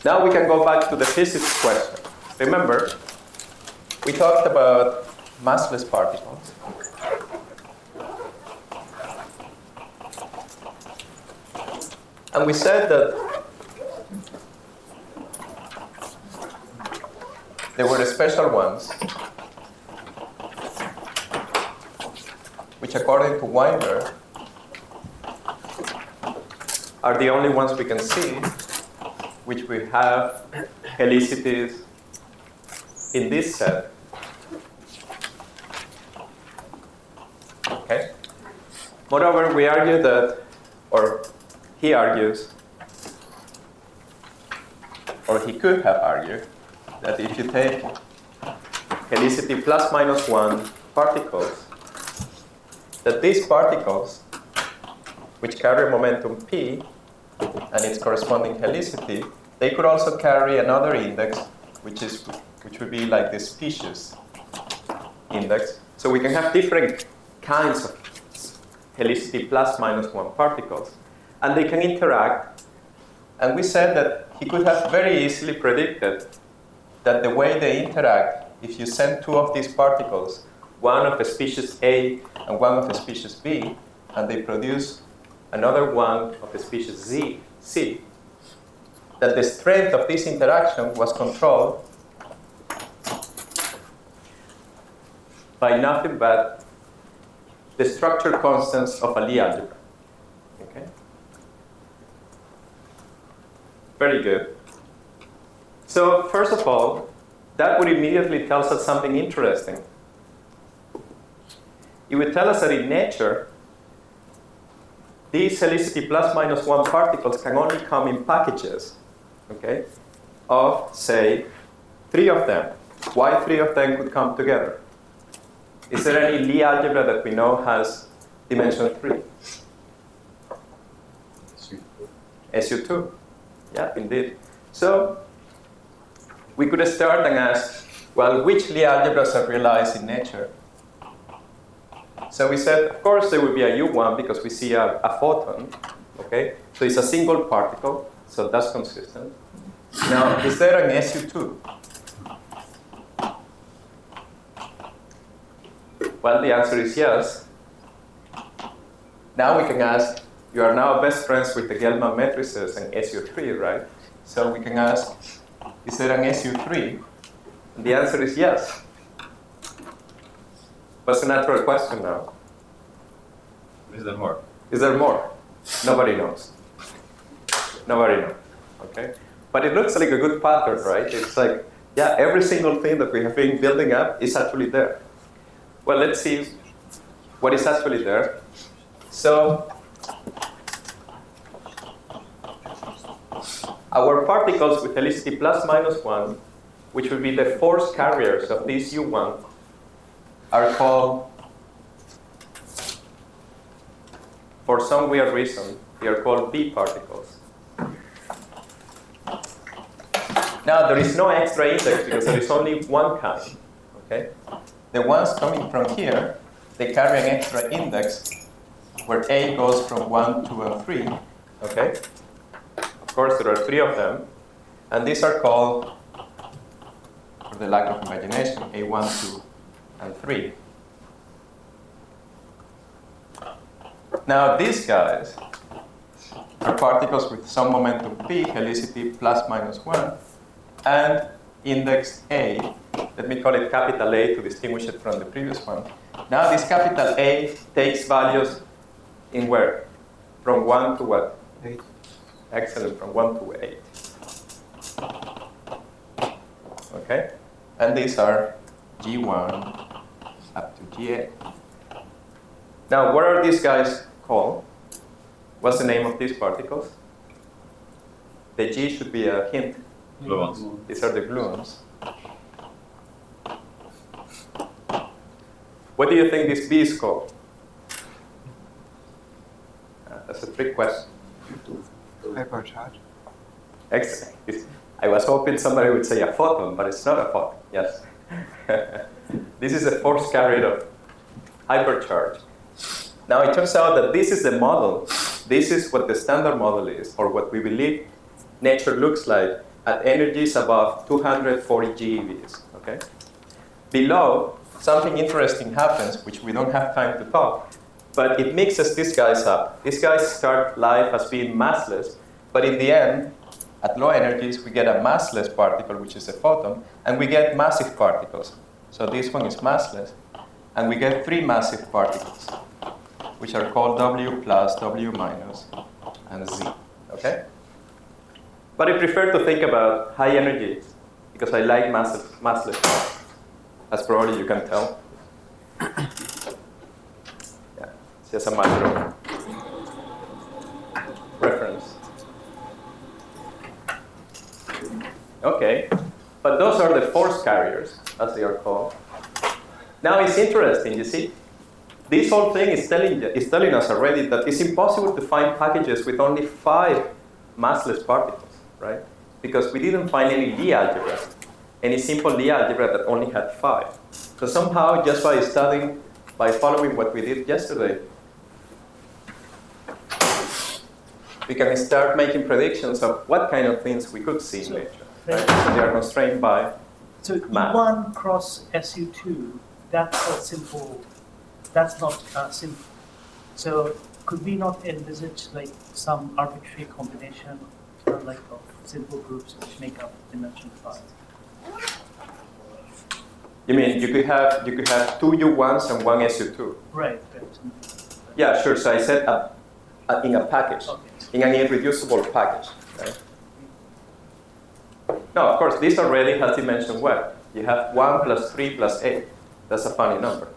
Now we can go back to the physics question. Remember, we talked about massless particles. And we said that there were the special ones, which according to Weinberg are the only ones we can see, which we have helicities in this set. Okay. Moreover, we argue that, or he argues, or he could have argued, that if you take helicity plus minus 1 particles, that these particles, which carry momentum p and its corresponding helicity, they could also carry another index, which would be like the species index. So we can have different kinds of helicity plus minus 1 particles, and they can interact. And we said that he could have very easily predicted that the way they interact, if you send two of these particles, one of the species A and one of the species B, and they produce another one of the species C, that the strength of this interaction was controlled by nothing but the structure constants of a Lie algebra. Okay? Very good. So first of all, that would immediately tell us something interesting. It would tell us that in nature, these helicity plus minus 1 particles can only come in packages, okay, of, say, 3 of them. Why 3 of them could come together? Is there any Lie algebra that we know has dimension 3? SU2. Yeah, indeed. So we could start and ask, well, which Lie algebras are realized in nature? So we said, of course, there will be a U1 because we see a photon. Okay? So it's a single particle, so that's consistent. Now, is there an SU2? Well, the answer is yes. Now we can ask, you are now best friends with the Gelman matrices and SU3, right? So we can ask, is there an SU3? And the answer is yes. What's the natural question now? Is there more? Is there more? Nobody knows. Nobody knows. Okay? But it looks like a good pattern, right? It's like, yeah, every single thing that we have been building up is actually there. Well, let's see what is actually there. So our particles with helicity plus minus 1, which will be the force carriers of this U1, are called, for some weird reason, they are called B particles. Now, there is no extra index because there is only one kind. Okay? The ones coming from here, they carry an extra index where A goes from 1 to a 3. Okay? Of course, there are 3 of them. And these are called, for the lack of imagination, A1, 2, and 3. Now, these guys are particles with some momentum p, helicity plus minus 1, and index A. Let me call it capital A to distinguish it from the previous one. Now, this capital A takes values in where? From 1 to what? 8. Excellent, from 1 to 8. Okay? And these are G1 up to G8. Now, what are these guys called? What's the name of these particles? The G should be a hint. Gluons. These are the gluons. What do you think this B is called? That's a trick question. Hypercharge. Excellent. I was hoping somebody would say a photon, but it's not a photon. Yes. This is a force carrier of hypercharge. Now, it turns out that this is the model. This is what the standard model is, or what we believe nature looks like at energies above 240 GeVs. Okay? Below, something interesting happens, which we don't have time to talk, but it mixes these guys up. These guys start life as being massless, but in the end, at low energies, we get a massless particle, which is a photon, and we get massive particles. So this one is massless, and we get 3 massive particles, which are called W plus, W minus, and Z. Okay? But I prefer to think about high energies, because I like massless, as probably you can tell. Yeah, it's just a matter of reference. Okay, but those are the force carriers, as they are called. Now it's interesting, you see. This whole thing is telling us already that it's impossible to find packages with only 5 massless particles, right? Because we didn't find any Lie algebra, any simple Lie algebra that only had 5. So somehow, just by following what we did yesterday, we can start making predictions of what kind of things we could see in nature. Right? So they are constrained by math. E1 cross SU2, that's a simple, that's not simple. So could we not envisage like some arbitrary combination like of simple groups which make up dimension 5? You mean you could have 2 U1s and 1 SU2? Right. Yeah, sure. So I said in a package, Okay. in an irreducible package, right? No, of course, this already has dimension what? You have 1 plus 3 plus 8. That's a funny number.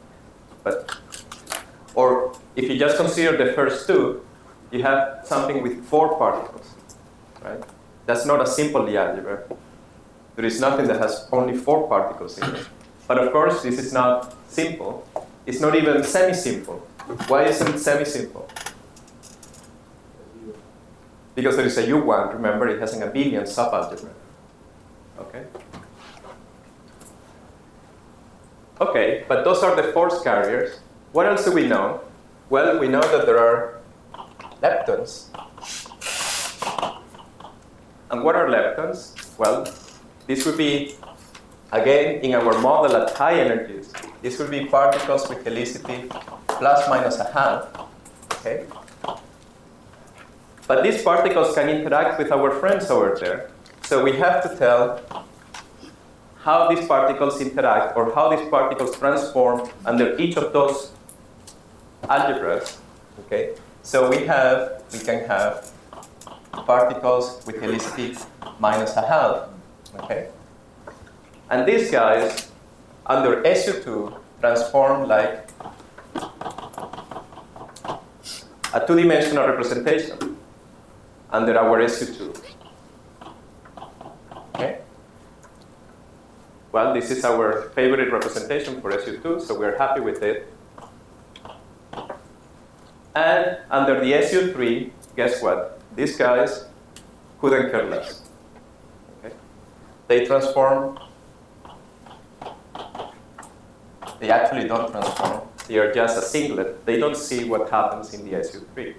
Or if you just consider the first 2, you have something with 4 particles, right? That's not a simple Lie algebra. There is nothing that has only 4 particles in it. But of course, this is not simple. It's not even semi-simple. Why isn't it semi-simple? Because there is a U1, remember, it has an abelian subalgebra. Okay? Okay, but those are the force carriers. What else do we know? Well, we know that there are leptons. And what are leptons? Well, this would be, again, in our model at high energies, this would be particles with helicity plus minus a half. Okay? But these particles can interact with our friends over there. So we have to tell how these particles interact or how these particles transform under each of those algebras. Okay? So we can have particles with helicity minus a half. Okay? And these guys, under SU2, transform like a 2-dimensional representation under our SU2. Okay? Well, this is our favorite representation for SU2, so we're happy with it. And under the SU3, guess what? These guys couldn't care less. Okay? They transform. They actually don't transform. They are just a singlet. They don't see what happens in the SU3.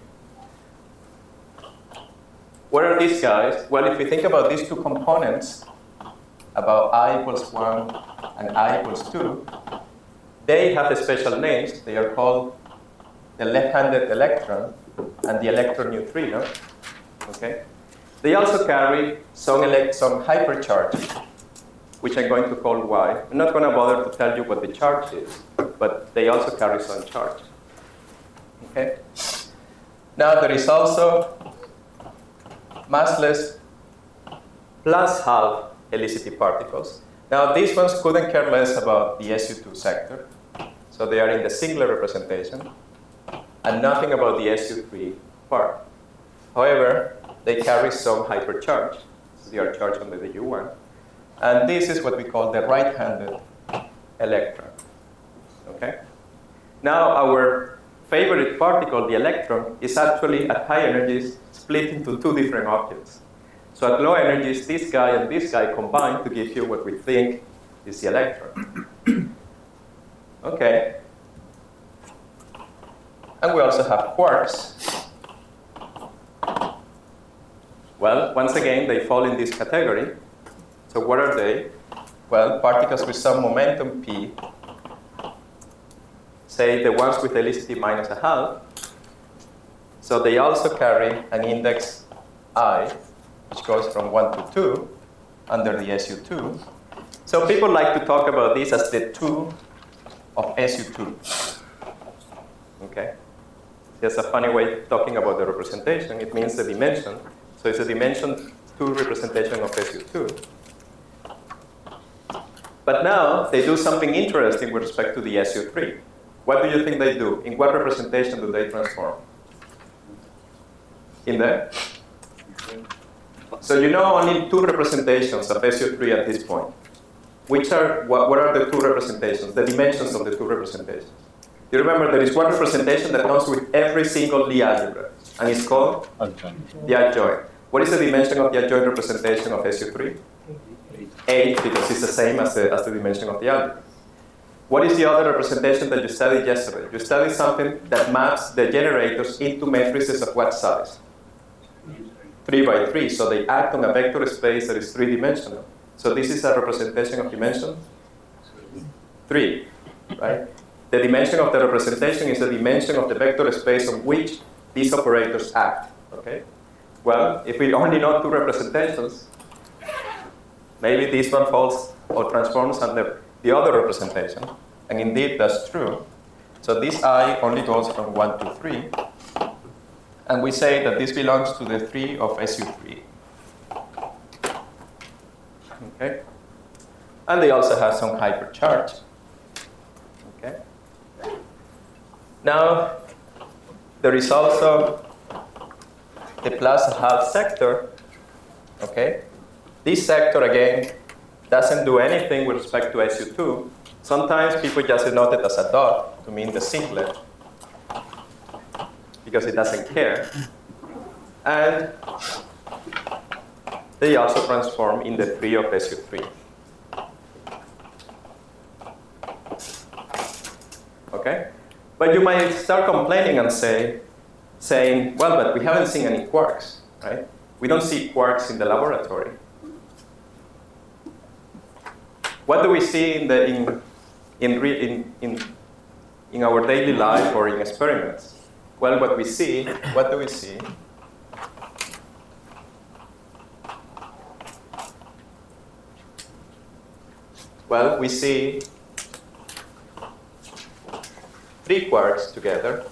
What are these guys? Well, if we think about these 2 components, about I equals 1 and I equals 2, they have special names. They are called the left-handed electron and the electron neutrino. Okay? They also carry some hypercharge, which I'm going to call Y. I'm not going to bother to tell you what the charge is, but they also carry some charge. Okay? Now there is also massless plus half helicity particles. Now these ones couldn't care less about the SU2 sector, so they are in the singular representation, and nothing about the SU3 part. However, they carry some hypercharge, so they are charged under the U1. And this is what we call the right-handed electron. Okay? Now our favorite particle, the electron, is actually at high energies split into 2 different objects. So at low energies, this guy and this guy combine to give you what we think is the electron. Okay. And we also have quarks. Well, once again, they fall in this category. So what are they? Well, particles with some momentum p, say the ones with helicity minus a half. So they also carry an index I, which goes from 1 to 2 under the SU2. So people like to talk about this as the 2 of SU2. Okay? There's a funny way of talking about the representation. It means the dimension. So it's a dimension 2 representation of SU2. But now they do something interesting with respect to the SU3. What do you think they do? In what representation do they transform? In there? So you know only 2 representations of SU3 at this point. Which are, what are the 2 representations? The dimensions of the 2 representations. You remember there is one representation that comes with every single Lie algebra, and it's called the adjoint. What is the dimension of the adjoint representation of SU3? 8, because it's the same as the dimension of the algebra. What is the other representation that you studied yesterday? You studied something that maps the generators into matrices of what size? 3 by 3, so they act on a vector space that is 3-dimensional. So this is a representation of dimension 3, right? The dimension of the representation is the dimension of the vector space on which these operators act, okay? Well, if we only know 2 representations, maybe this one falls or transforms under the other representation, and indeed that's true. So this I only goes from 1 to 3, and we say that this belongs to the 3 of SU3. Okay? And they also have some hypercharge. Okay? Now, there is also the plus half sector. Okay? This sector, again, doesn't do anything with respect to SU2. Sometimes people just denote it as a dot to mean the singlet, because it doesn't care. And they also transform in the 3 of SU3. Okay? But you might start complaining and saying, well, but we haven't seen any quarks, right? We don't see quarks in the laboratory. What do we see in our daily life or in experiments? Well, what do we see? Well, we see 3 quarks together,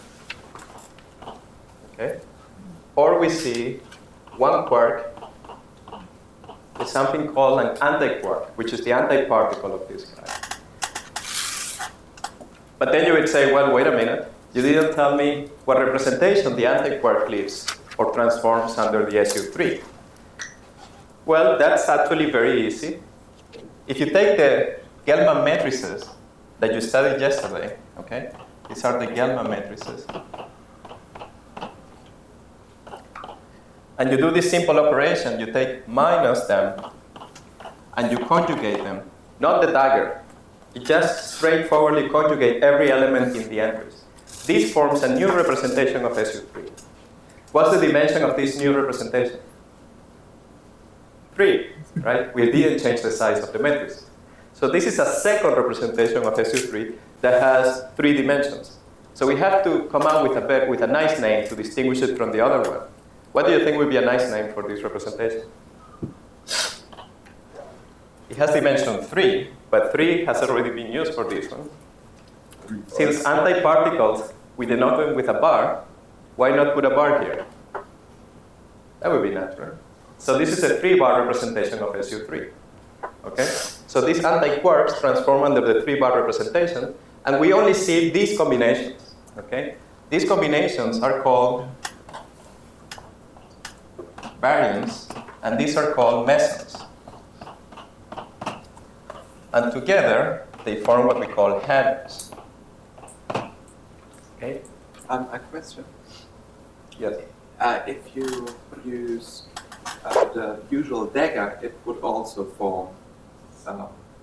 okay? Or we see 1 quark with something called an antiquark, which is the antiparticle of this guy. But then you would say, well, wait a minute. You didn't tell me what representation the antiquark lives or transforms under the SU3. Well, that's actually very easy. If you take the Gelman matrices that you studied yesterday, okay? These are the Gelman matrices. And you do this simple operation. You take minus them, and you conjugate them. Not the dagger. You just straightforwardly conjugate every element in the entries. This forms a new representation of SU3. What's the dimension of this new representation? 3, right? We didn't change the size of the matrix. So this is a second representation of SU3 that has 3 dimensions. So we have to come up with a nice name to distinguish it from the other one. What do you think would be a nice name for this representation? It has dimension 3, but 3 has already been used for this one. Since antiparticles, we denote them with a bar, why not put a bar here? That would be natural. So this is a 3-bar representation of SU3. Okay? So these antiquarks transform under the 3-bar representation, and we only see these combinations. Okay? These combinations are called baryons, and these are called mesons. And together, they form what we call hadrons. Okay? A question. Yes. If you use the usual dagger, it would also form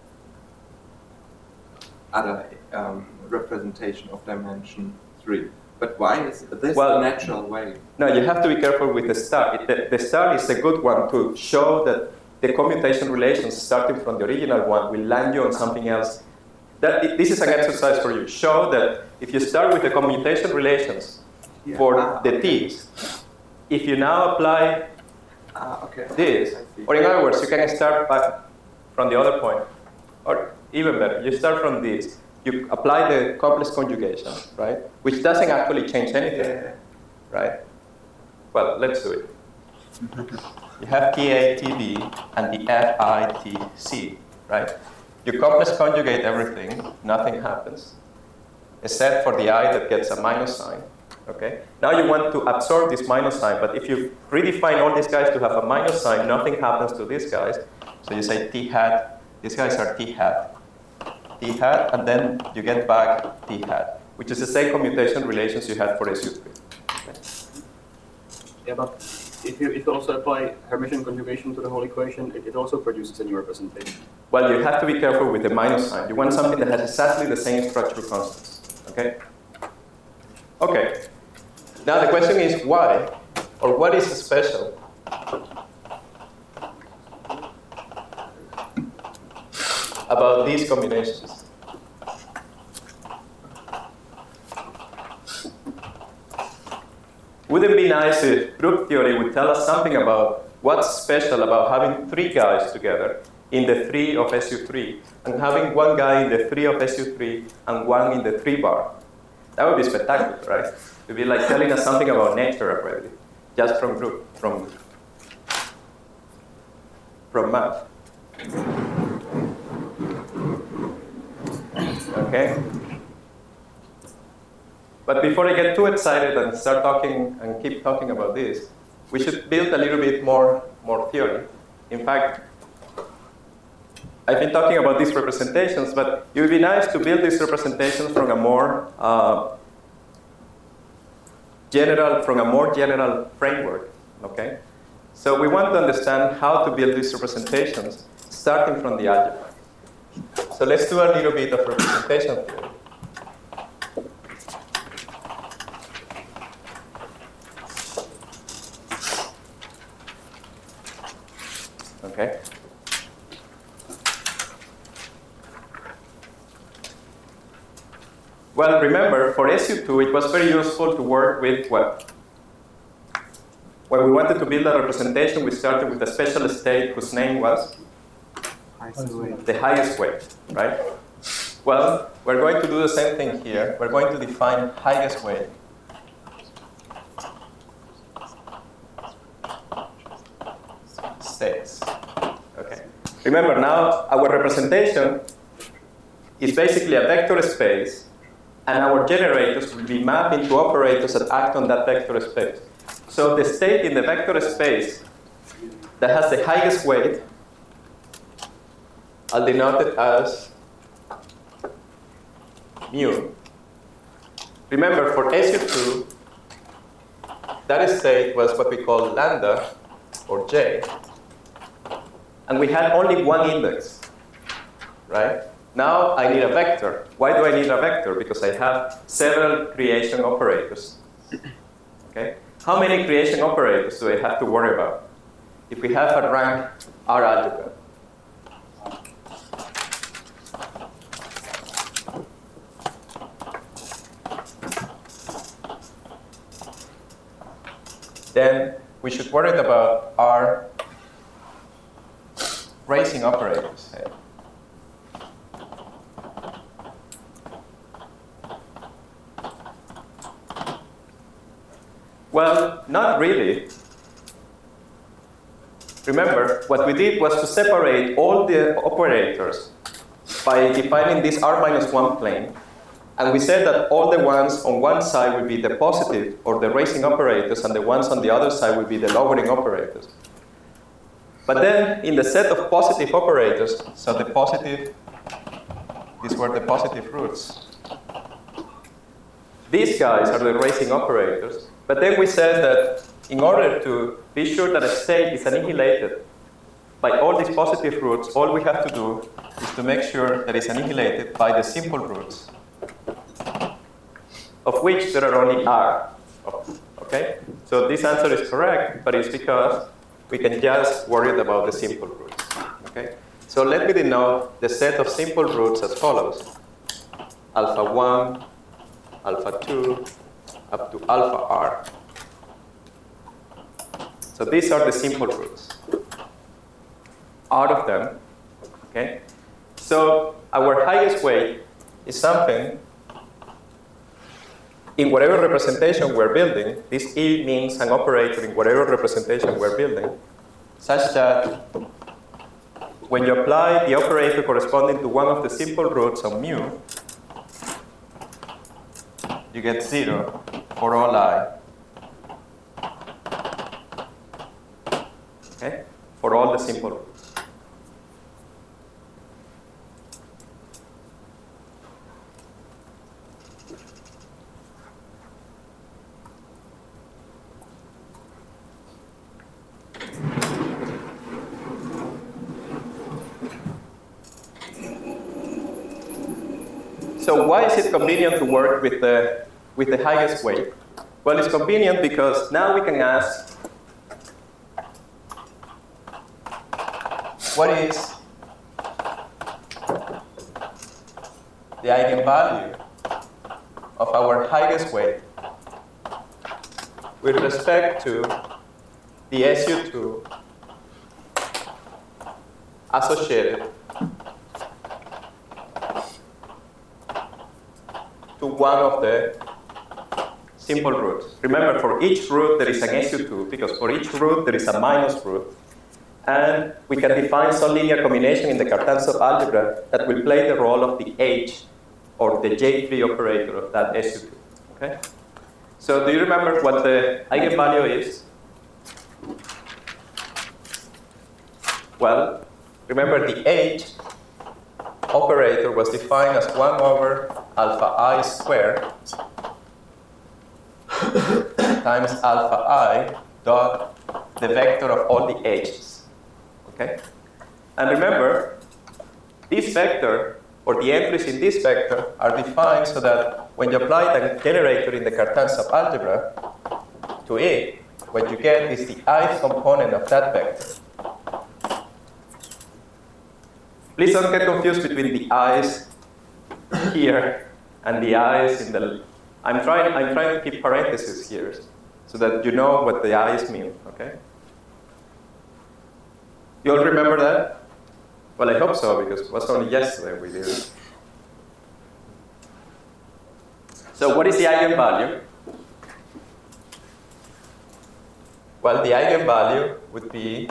other representation of dimension 3. But why is this Well, the natural way? No, you have to be careful with the star. The star is a good one to show that the commutation relations starting from the original one will land you on something else. This is an exercise for you. Show that if you start with the commutation relations for the t's, if you now apply Okay. this, I see. or in other words, you can start back from the other point, or even better, you start from this. You apply the complex conjugation, right? Which doesn't actually change anything, right? Well, let's do it. You have TA, TB, and the FITC, right? You complex conjugate everything, nothing happens, except for the I that gets a minus sign, okay? Now you want to absorb this minus sign, but if you redefine all these guys to have a minus sign, nothing happens to these guys. So you say T hat, these guys are T hat, and then you get back T hat, which is the same commutation relations you had for SU3. Okay. Yeah, but if you also apply Hermitian conjugation to the whole equation, it also produces a new representation. Well, you have to be careful with the minus sign. You want something that has exactly the same structural constants, okay? Okay. Now the question is why, or what is special about these combinations? Wouldn't it be nice if group theory would tell us something about what's special about having three guys together in the 3 of SU3 and having one guy in the 3 of SU3 and one in the 3 bar? That would be spectacular, right? It would be like telling us something about nature already, just from group, from math. Okay? But before I get too excited and start talking and keep talking about this, we should build a little bit more theory. In fact, I've been talking about these representations, but it would be nice to build these representations from a more general framework. Okay? So we want to understand how to build these representations starting from the algebra. So let's do a little bit of representation theory. Okay. Well, remember, for SU2, it was very useful to work with what? When we wanted to build a representation, we started with a special state whose name was? The highest weight, right? Well, we're going to do the same thing here. We're going to define highest weight. States. Okay. Remember now, our representation is basically a vector space, and our generators will be mapped into operators that act on that vector space. So the state in the vector space that has the highest weight, I'll denote it as mu. Remember, for SU2, that state was what we call lambda, or j. And we had only one index, right? Now I need a vector. Why do I need a vector? Because I have several creation operators. Okay? How many creation operators do I have to worry about if we have a rank R algebra? Then we should worry about R racing operators. Well, not really. Remember, what we did was to separate all the operators by defining this R-1 plane. And we said that all the ones on one side will be the positive or the raising operators, and the ones on the other side will be the lowering operators. But then, in the set of positive operators, so the positive, these were the positive roots. These guys are the raising operators. But then we said that in order to be sure that a state is annihilated by all these positive roots, all we have to do is to make sure that it's annihilated by the simple roots. of which there are only R. Okay? So this answer is correct, but it's because we can just worry about the simple roots. Okay? So let me denote the set of simple roots as follows. Alpha 1, alpha 2, up to alpha R. So these are the simple roots. Out of them, okay? So our highest weight is something in whatever representation we're building. This E means an operator in whatever representation we're building, such that when you apply the operator corresponding to one of the simple roots on mu, you get 0 for all I. Okay? For all the simple roots. So why is it convenient to work with the highest weight? Well, it's convenient because now we can ask, what is the eigenvalue of our highest weight with respect to the SU2 associated to one of the simple roots. Remember, for each root there is an SU2, because for each root there is a minus root. And we can define some linear combination in the Cartan subalgebra that will play the role of the H or the J3 operator of that SU2. Okay? So do you remember what the eigenvalue is? Well, remember the H operator was defined as 1 over alpha I squared times alpha I dot the vector of all the H's. Okay? And remember, this vector, or the entries in this vector, are defined so that when you apply the generator in the Cartan subalgebra to it, what you get is the ith component of that vector. Please don't get confused between the i's here and the i's in the... I'm trying to keep parentheses here so that you know what the i's mean, okay? You all remember that? Well, I hope so, because it was only yesterday we did it. So what is the eigenvalue? Well, the eigenvalue would be...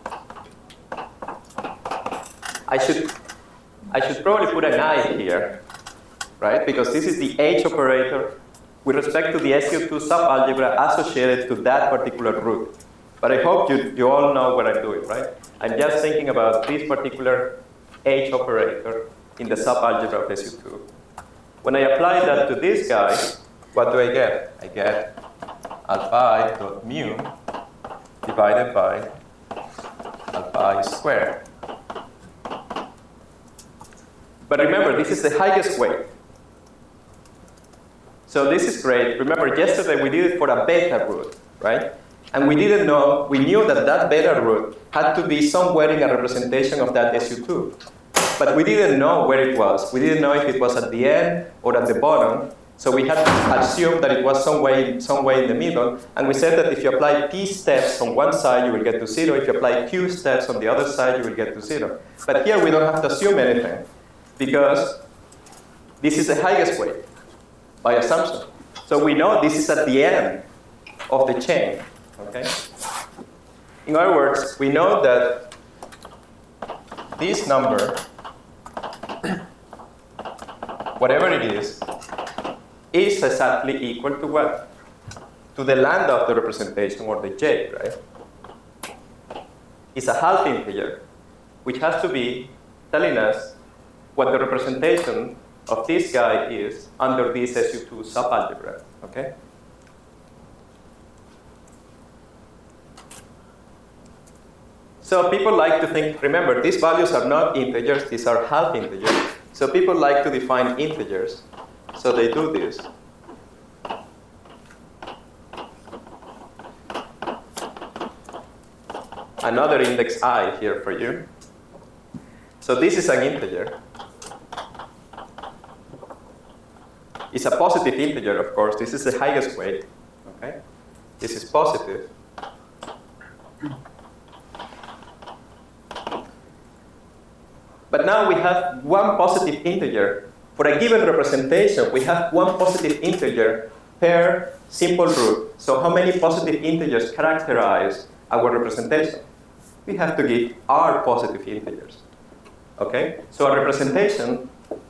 I should probably put an I here, right? Because this is the H operator with respect to the SU2 subalgebra associated to that particular root. But I hope you all know what I'm doing, right? I'm just thinking about this particular H operator in the subalgebra of SU2. When I apply that to this guy, what do I get? I get alpha I dot mu divided by alpha I squared. But remember, this is the highest weight. So this is great. Remember, yesterday we did it for a beta root, right? And we didn't know, we knew that that beta root had to be somewhere in a representation of that SU2. But we didn't know where it was. We didn't know if it was at the end or at the bottom. So we had to assume that it was some way in the middle. And we said that if you apply P steps on one side, you will get to 0. If you apply Q steps on the other side, you will get to 0. But here we don't have to assume anything, because this is the highest weight by assumption. So we know this is at the end of the chain. Okay? In other words, we know that this number, whatever it is exactly equal to what? To the lambda of the representation, or the j, right? It's a half integer, which has to be telling us what the representation of this guy is under this SU2 subalgebra, okay? So people like to think, remember, these values are not integers, these are half integers. So people like to define integers. So they do this. another index I here for you. So this is an integer. It's a positive integer, of course. This is the highest weight. Okay? This is positive. But now we have one positive integer. For a given representation, we have one positive integer per simple root. So how many positive integers characterize our representation? We have to give R positive integers. Okay? So a representation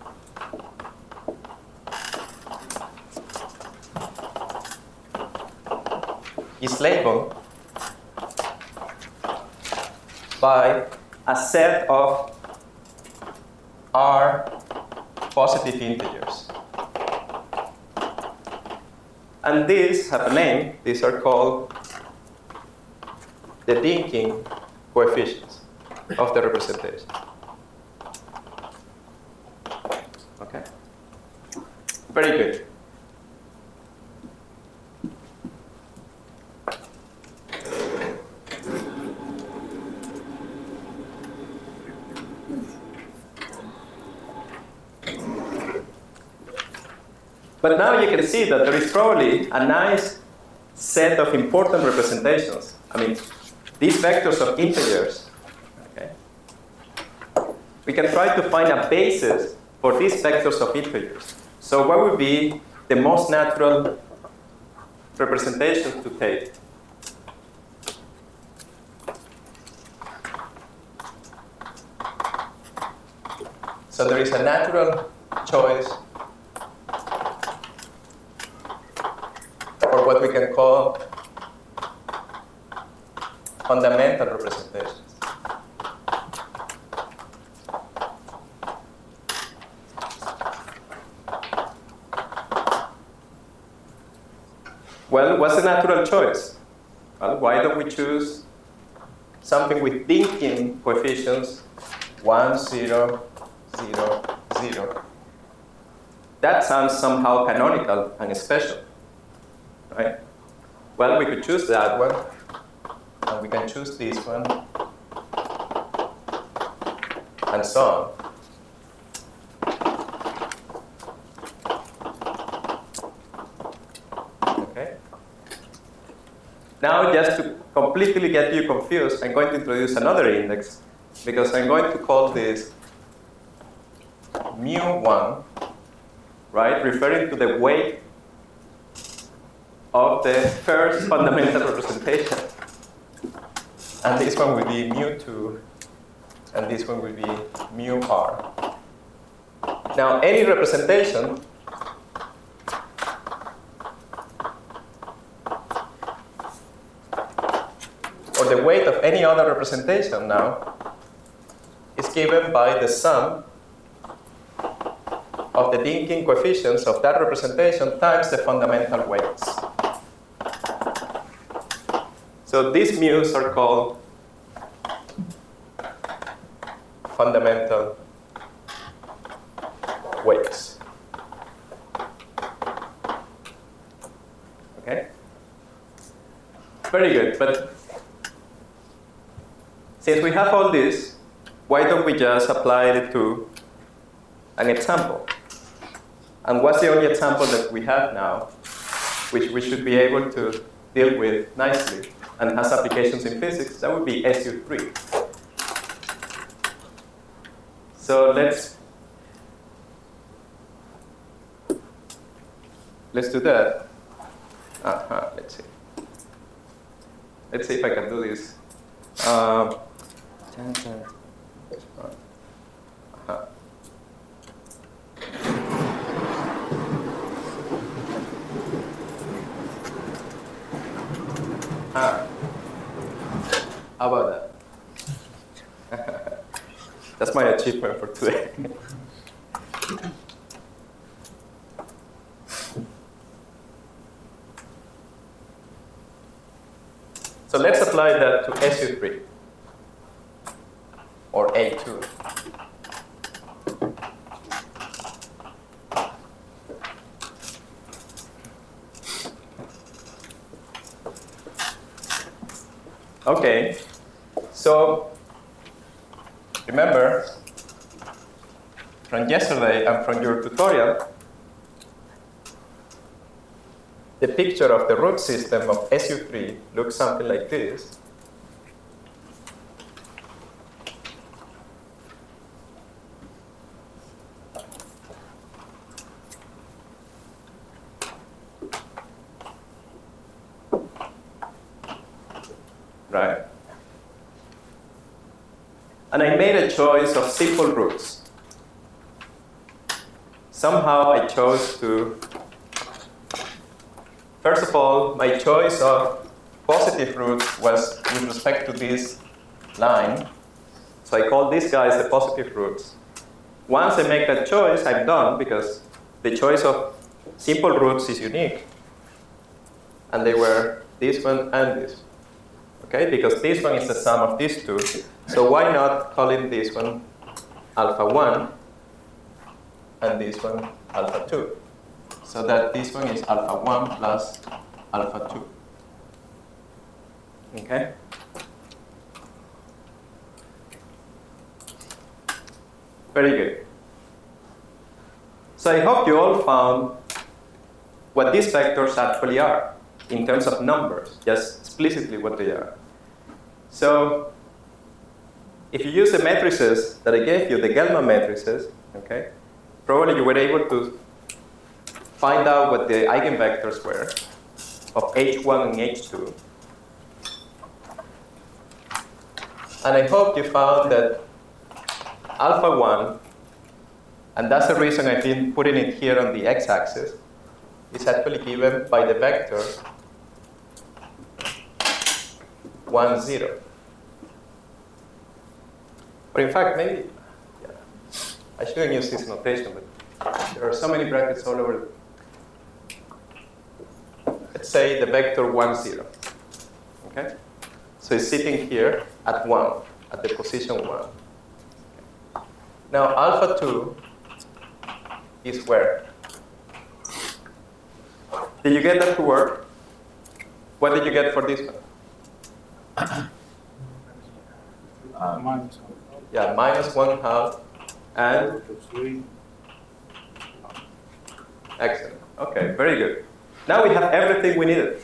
is labeled by a set of R positive integers. And these have a name. These are called the Dynkin coefficients of the representation. Okay? Very good. But now you can see that there is probably a nice set of important representations. I mean, these vectors of integers. Okay? We can try to find a basis for these vectors of integers. So what would be the most natural representation to take? So there is a natural choice for what we can call fundamental representations. Well, what's the natural choice? Well, why don't we choose something with Dynkin coefficients 1, 0, 0, 0? That sounds somehow canonical and special. Right? Well, we could choose that one, and we can choose this one, and so on. Okay? Now, just to completely get you confused, I'm going to introduce another index, because I'm going to call this mu1, right, referring to the weight of the first fundamental representation. And this one will be mu2, and this one will be mu r. Now, any representation or the weight of any other representation now is given by the sum of the Dynkin coefficients of that representation times the fundamental weights. So these mu's are called fundamental weights. Okay? Very good, but since we have all this, why don't we just apply it to an example? And what's the only example that we have now, which we should be able to deal with nicely and has applications in physics? That would be SU3. So let's do that. Let's see. Let's see if I can do this. How about that? That's my achievement for today. So let's apply that to SU3 or A2. Okay, So remember from yesterday and from your tutorial, the picture of the root system of SU3 looks something like this. Right? And I made a choice of simple roots. Somehow I chose to, first of all, my choice of positive roots was with respect to this line. So I call these guys the positive roots. Once I make that choice, I'm done, because the choice of simple roots is unique. And they were this one and this one. Okay, because this one is the sum of these two. So why not calling this one alpha 1 and this one alpha 2? So that this one is alpha 1 plus alpha 2. Okay? Very good. So I hope you all found what these vectors actually are in terms of numbers, just explicitly what they are. So if you use the matrices that I gave you, the Gelman matrices, okay, probably you were able to find out what the eigenvectors were of H1 and H2. And I hope you found that alpha 1, and that's the reason I've been putting it here on the x-axis, is actually given by the vector 1, 0. Or in fact, maybe, yeah, I shouldn't use this notation, but there are so many brackets all over. Let's say the vector 1, 0. Okay? So it's sitting here at 1, at the position 1. Now, alpha 2 is where? Did you get that to work? What did you get for this one? Yeah, minus 1/2 and excellent. Okay, very good. Now we have everything we needed.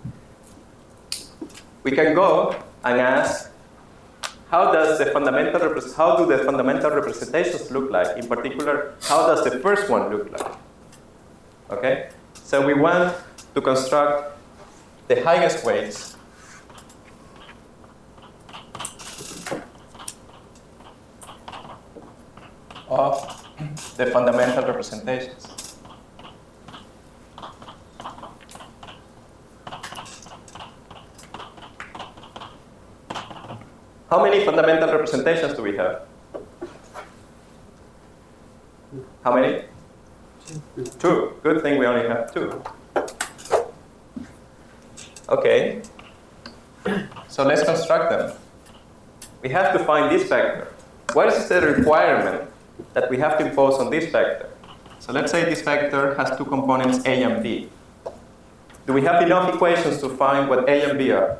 We can go and ask, how do the fundamental representations look like? In particular, how does the first one look like? Okay, so we want to construct the highest weights of the fundamental representations. How many fundamental representations do we have? How many? 2. Good thing we only have 2. Okay. So let's construct them. We have to find this vector. What is the requirement that we have to impose on this vector? So let's say this vector has 2 components, A and B. Do we have enough equations to find what A and B are?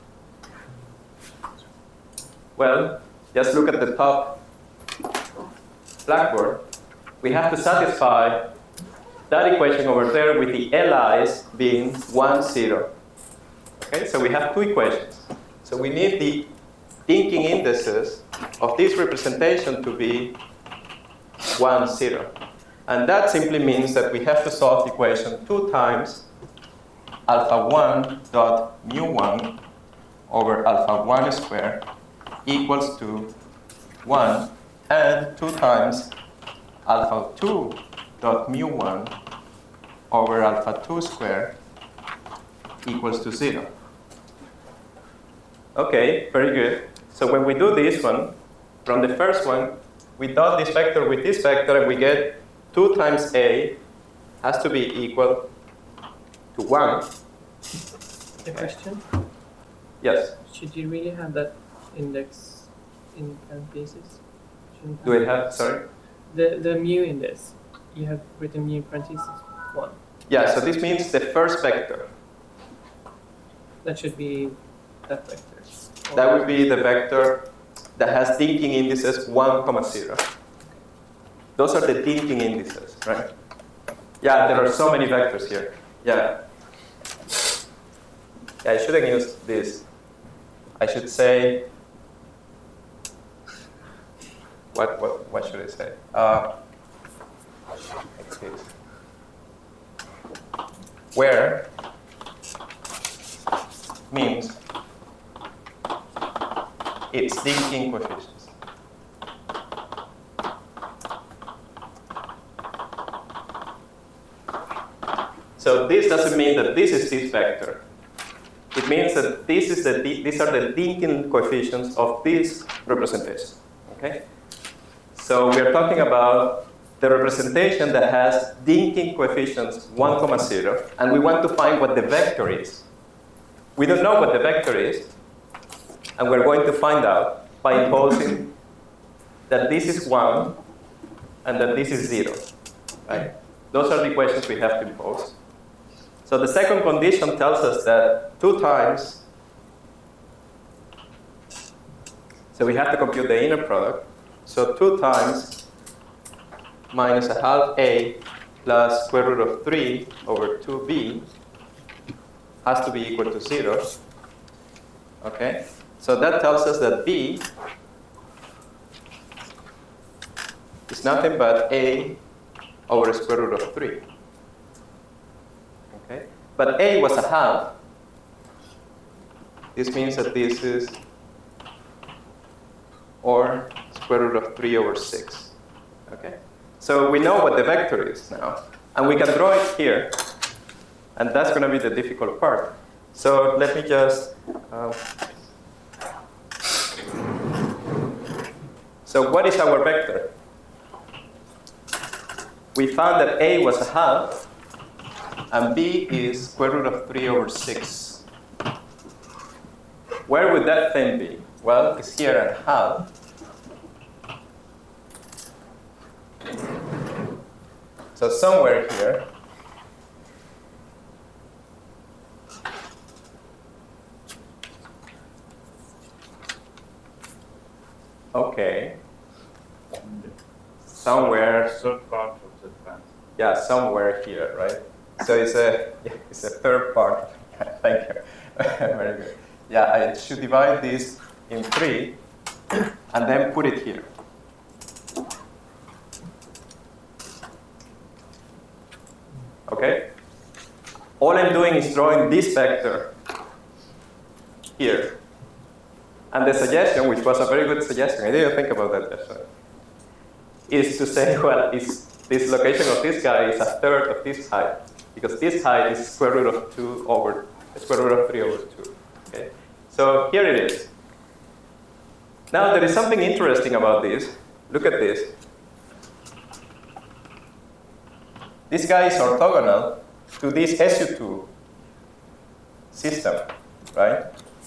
Well, just look at the top blackboard. We have to satisfy that equation over there with the LIs being 1, 0. Okay, so we have 2 equations. So we need the thinking indices of this representation to be 1, 0. And that simply means that we have to solve the equation 2 times alpha 1 dot mu1 over alpha 1 squared equals to 1, and 2 times alpha 2 dot mu1 over alpha 2 squared equals to 0. Okay, very good. So when we do this one, from the first one, we dot this vector with this vector, and we get 2 times A has to be equal to 1. A question? Yes. Should you really have that index in parentheses? Do it have, sorry? The mu in this. You have written mu parentheses 1. Yeah, so this means the first vector. That should be that vector. That would be the vector that has thinking indices 1, 0. Those are the thinking indices, right? Yeah, there are so many vectors here. Yeah. I shouldn't use this. I should say, what should I say? Excuse. Where means it's thinking coefficients. So this doesn't mean that this is this vector. It means that these are the thinking coefficients of this representation. Okay? So we are talking about the representation that has thinking coefficients 1, 0, and we want to find what the vector is. We don't know what the vector is, and we're going to find out by imposing that this is 1 and that this is 0. Right? Those are the equations we have to impose. So the second condition tells us that 2 times, so we have to compute the inner product. So 2 times minus a half a plus square root of 3 over 2b has to be equal to 0. Okay? So that tells us that b is nothing but a over square root of 3. Okay? But a was a half. This means that this is or square root of 3 over 6. Okay? So we know what the vector is now. And we can draw it here. And that's going to be the difficult part. So let me just... so what is our vector? We found that a was a half. And b is square root of 3 over 6. Where would that thing be? Well, it's here at half. So somewhere here. Okay. Somewhere. Third part of the fence. Yeah, somewhere here, right? So it's a third part. Thank you. Very good. Yeah, I should divide this in 3 and then put it here. Okay? All I'm doing is drawing this vector here. And the suggestion, which was a very good suggestion, I didn't think about that yesterday, is to say, well, this location of this guy is a third of this height, because this height is square root of 2 over square root of 3 over 2. Okay? So here it is. Now there is something interesting about this. Look at this. This guy is orthogonal to this SU2 system, right?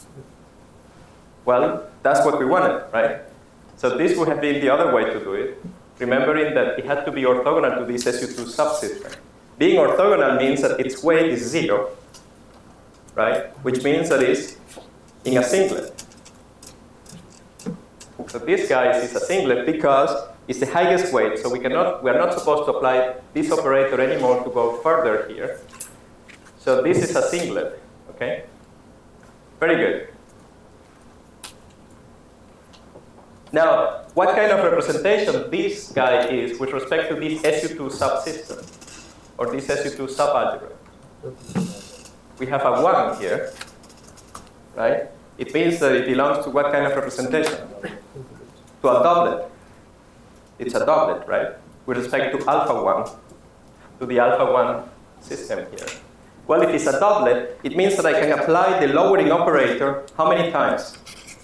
Well, that's what we wanted, right? So this would have been the other way to do it, remembering that it had to be orthogonal to this SU2 subsystem. Being orthogonal means that its weight is 0, right? Which means that it's in a singlet. So this guy is a singlet because it's the highest weight, so we are not supposed to apply this operator anymore to go further here. So this is a singlet, okay? Very good. Now, what kind of representation this guy is with respect to this SU2 subsystem, or this SU2 subalgebra? We have a 1 here, right? It means that it belongs to what kind of representation? To a doublet. It's a doublet, right? With respect to alpha 1, to the alpha 1 system here. Well, if it's a doublet, it means that I can apply the lowering operator how many times?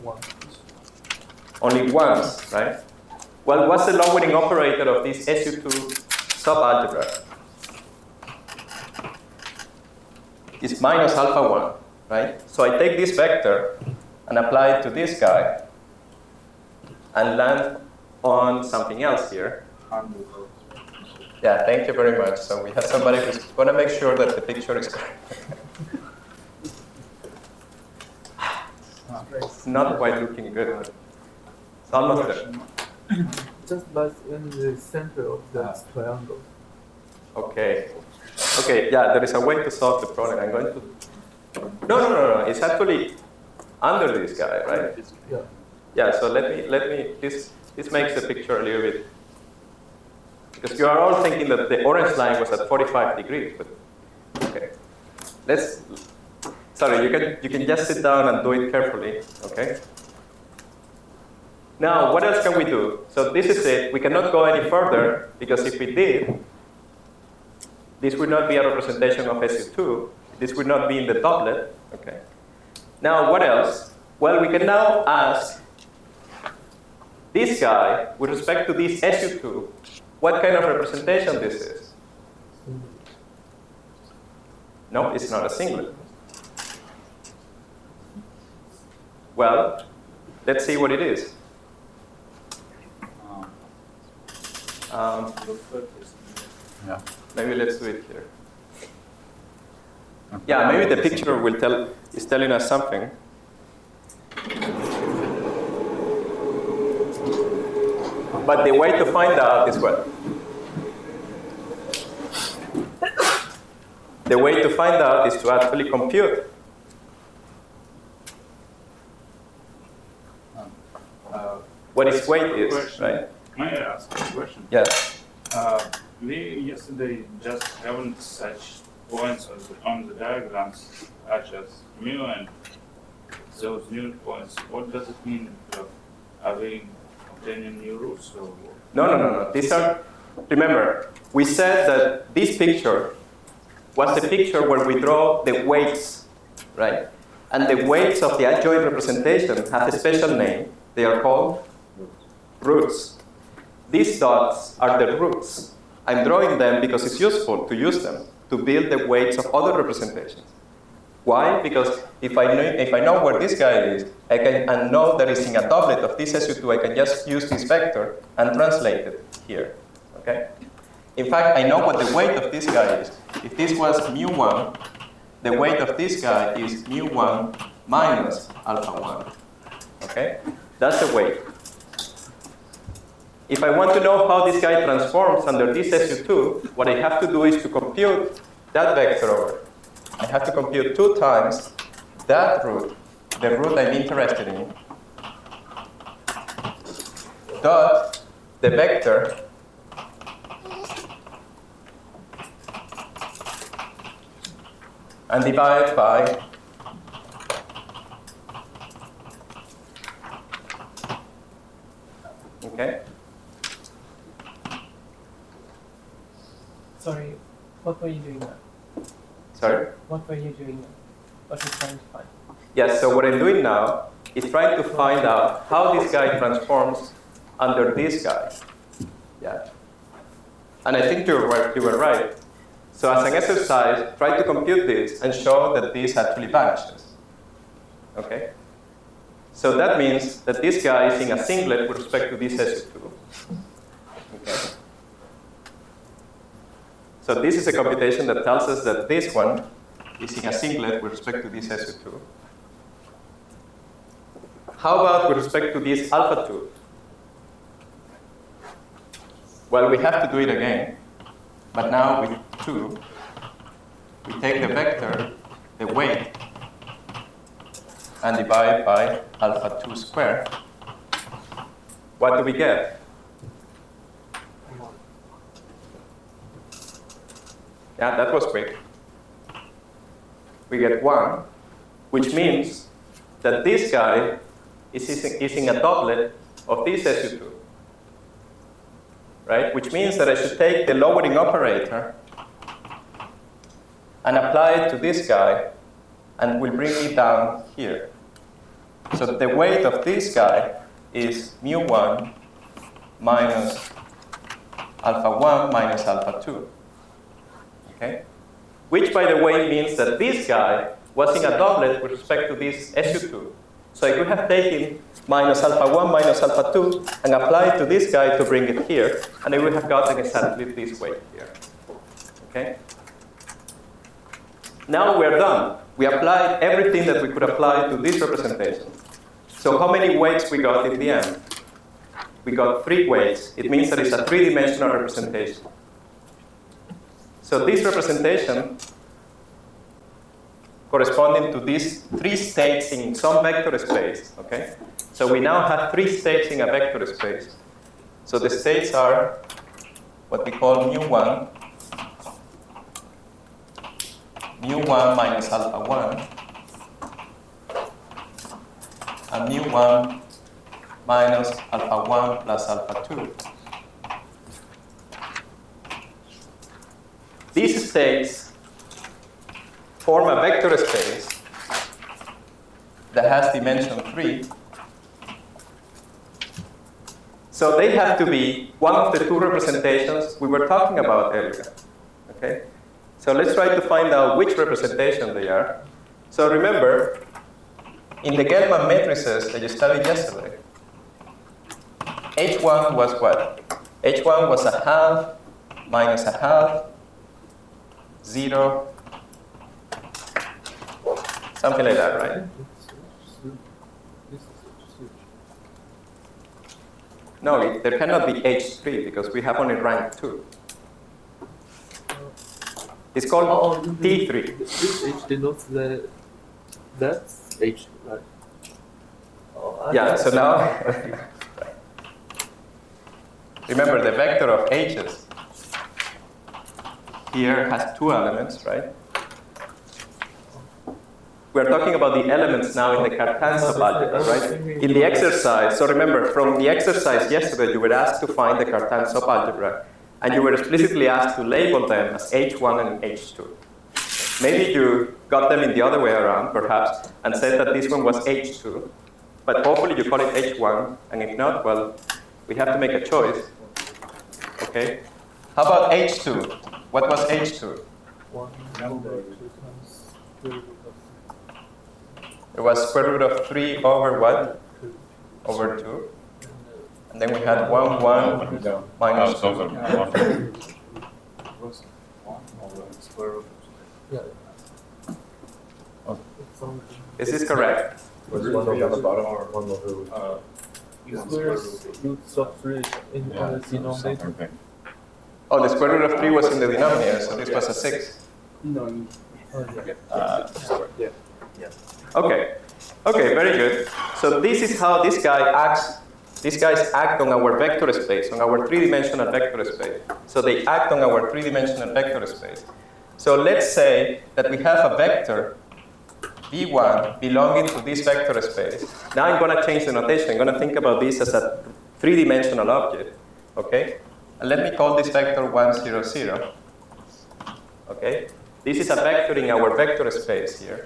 Only once, right? Well, what's the lowering operator of this SU2 subalgebra? It's minus alpha 1, right? So I take this vector and apply it to this guy and land on something else here. Yeah, thank you very much. So we have somebody who's going to make sure that the picture is correct. it's not quite looking good. But it's almost there. Just like in the center of that triangle. Okay. Okay, yeah, there is a way to solve the problem. I'm going to... No. It's actually under this guy, right? Yeah. Yeah, so let me, this makes the picture a little bit, because you are all thinking that the orange line was at 45 degrees, but, okay. Sorry, you can just sit down and do it carefully, okay? Now, what else can we do? So this is it. We cannot go any further, because if we did, this would not be a representation of SU2. This would not be in the doublet, okay? Now, what else? Well, we can now ask this guy, with respect to this SU2, what kind of representation this is? No, it's not a singlet. Well, let's see what it is. Yeah. Maybe let's do it here. Yeah, maybe the picture is telling us something. But the way to find out is what? The way to find out is to actually compute. What its weight is, question. right? May I ask a question? Yes. We yesterday just haven't such points on the diagrams such as mu and those new points. What does it mean? Are we obtaining new roots? Or? No. These are, remember, we said that this picture was the picture where we draw the weights, right? And the weights of the adjoint representation have a special name. They are called roots. These dots are the roots. I'm drawing them because it's useful to use them to build the weights of other representations. Why? Because if I know where this guy is, and know that it's in a doublet of this SU2, I can just use this vector and translate it here. Okay? In fact, I know what the weight of this guy is. If this was mu1, the weight of this guy is mu1 minus alpha 1. Okay? That's the weight. If I want to know how this guy transforms under this SU2, what I have to do is to compute that vector over. I have to compute 2 times that root, the root I'm interested in, dot the vector and divide by okay? Sorry, what were you doing now? Sorry? What were you doing now? What were you trying to find? Yes, so what I'm doing now is trying to find out how this guy transforms under this guy. Yeah. And I think you were right. So as an exercise, try to compute this and show that this actually vanishes. Okay? So that means that this guy is in a singlet with respect to this SU2. Okay? So this is a computation that tells us that this one is in a singlet with respect to this SU2. How about with respect to this alpha 2? Well, we have to do it again. But now with 2, we take the vector, the weight, and divide by alpha 2 squared. What do we get? Yeah, that was quick. We get 1, which means that this guy is in a doublet of this SU2. Right? Which means that I should take the lowering operator and apply it to this guy, and will bring it down here. So the weight of this guy is mu1 minus alpha 1 minus alpha 2. Okay? Which, by the way, means that this guy was in a doublet with respect to this SU2. So I could have taken minus alpha 1 minus alpha 2 and applied to this guy to bring it here, and I would have gotten exactly this weight here. Okay? Now we're done. We applied everything that we could apply to this representation. So how many weights we got in the end? We got 3 weights. It means that it's a 3-dimensional representation. So this representation corresponding to these 3 states in some vector space, okay? So we now have 3 states in a vector space. So the states are what we call mu1 minus alpha 1, and mu1 minus alpha 1 plus alpha 2. These states form a vector space that has dimension 3. So they have to be one of the 2 representations we were talking about earlier. Okay? So let's try to find out which representation they are. So remember, in the Gelman matrices that you studied yesterday, H1 was what? H1 was a half minus a half, 0, something like that, right? No, there cannot be H3 because we have only rank 2. It's called T3. This H denotes that's H, right? Yeah, so now, remember the vector of H's here has 2 elements, right? We're talking about the elements now in the Cartan subalgebra, right? In the exercise, so remember, from the exercise yesterday, you were asked to find the Cartan subalgebra, and you were explicitly asked to label them as H1 and H2. Maybe you got them in the other way around, perhaps, and said that this one was H2, but hopefully you call it H1, and if not, well, we have to make a choice. Okay? How about H2? What was H2? 1 over 2 times square root of It was square root of 3 over what? 2. Over 2. And then we had 1, 1 minus 2. Was 1 over square root. Yeah. Okay. It's on Is this correct? Was 1 over the bottom or 1 over the square roots of 3 in the denominator. Okay. Oh, the square root of 3 was in the denominator, so this was a 6. No. Okay. Okay, very good. So this is how this guy acts. These guys act on our vector space, on our 3-dimensional vector space. So they act on our 3-dimensional vector space. So let's say that we have a vector V1 belonging to this vector space. Now I'm going to change the notation. I'm going to think about this as a 3-dimensional object. Okay? And let me call this vector 1, 0, 0. Okay? This is a vector in our vector space here.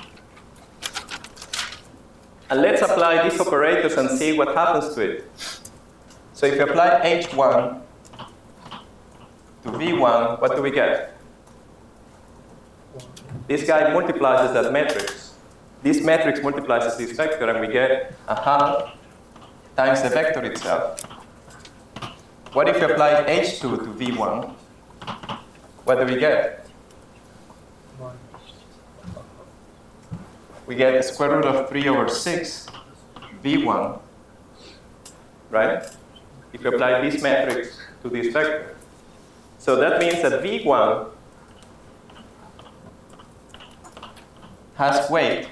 And let's apply these operators and see what happens to it. So if you apply H1 to V1, what do we get? This guy multiplies that matrix. This matrix multiplies this vector, and we get a half times the vector itself. What if you apply H2 to V1? What do we get? We get the square root of 3 over 6 V1, right? If you apply this matrix to this vector. So that means that V1 has weight,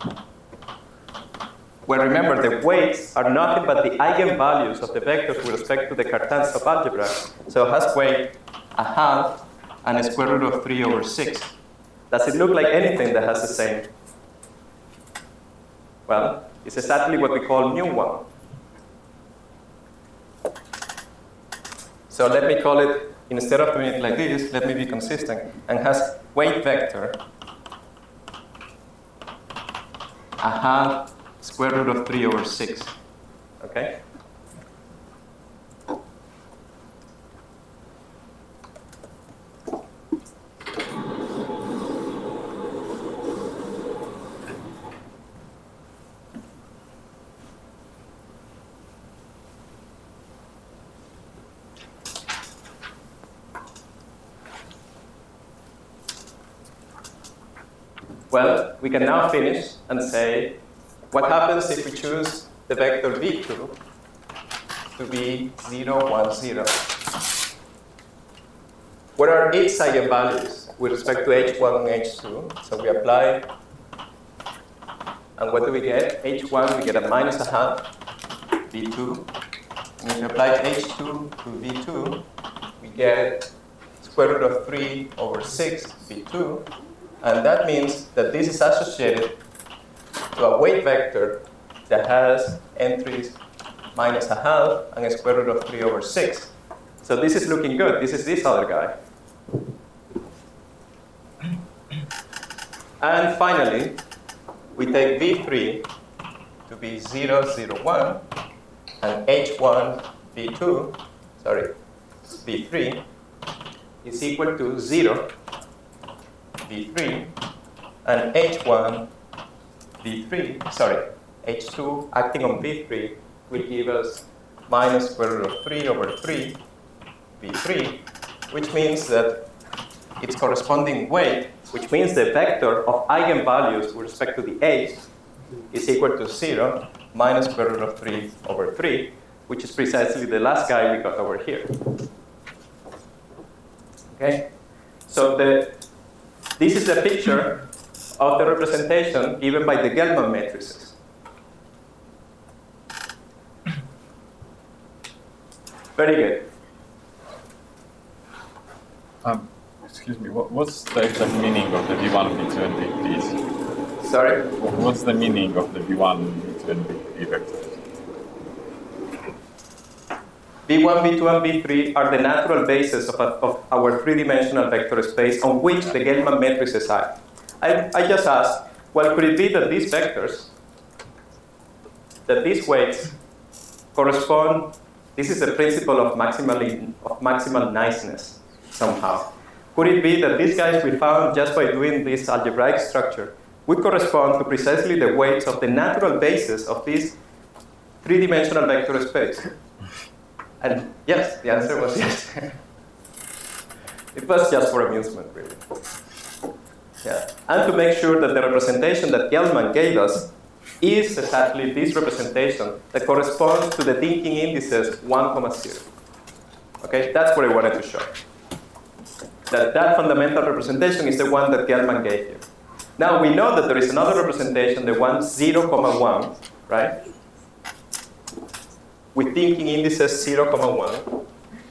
where remember the weights are nothing but the eigenvalues of the vectors with respect to the Cartan subalgebra. So it has weight a half and a square root of 3 over 6. Does it look like anything that has the same? Well, it's exactly what we call mu1. So let me call it, instead of doing it like this, let me be consistent, and has weight vector a half square root of 3 over 6. Okay? Well, we can now finish and say what happens if we choose the vector v2 to be 0, 1, 0? What are its eigenvalues with respect to h1 and h2? So we apply, and what do we get? h1, we get a minus a half v2. And if we apply h2 to v2, we get square root of 3 over 6 v2. And that means that this is associated to a weight vector that has entries minus a half and a square root of 3 over 6. So this is looking good. This is this other guy. And finally, we take v3 to be 0, 0, 1, and h1, v2, sorry, v3 is equal to 0, v3, and h1, v3, sorry, h2 acting on v3 will give us minus square root of 3 over 3, v3, which means that its corresponding weight, which means the vector of eigenvalues with respect to the h, is equal to 0 minus square root of 3 over 3, which is precisely the last guy we got over here. Okay? So this is the picture of the representation given by the Gelman matrices. Very good. Excuse me, what's the exact meaning of the V1, V2, and V3? Sorry? What's the meaning of the V1, V2, and V3 vectors? V1, V2, and V3 are the natural basis of our three-dimensional vector space on which the Gelman matrices act. I just asked, well, could it be that these vectors, that these weights correspond, this is the principle of maximal niceness somehow. Could it be that these guys we found just by doing this algebraic structure would correspond to precisely the weights of the natural basis of this three-dimensional vector space? And yes, the answer was yes. It was just for amusement, really. Yeah. And to make sure that the representation that Gelman gave us is exactly this representation that corresponds to the thinking indices 1, 0. Okay, that's what I wanted to show. That fundamental representation is the one that Gelman gave you. Now we know that there is another representation, the one 0, 1, right? With thinking indices 0, 1.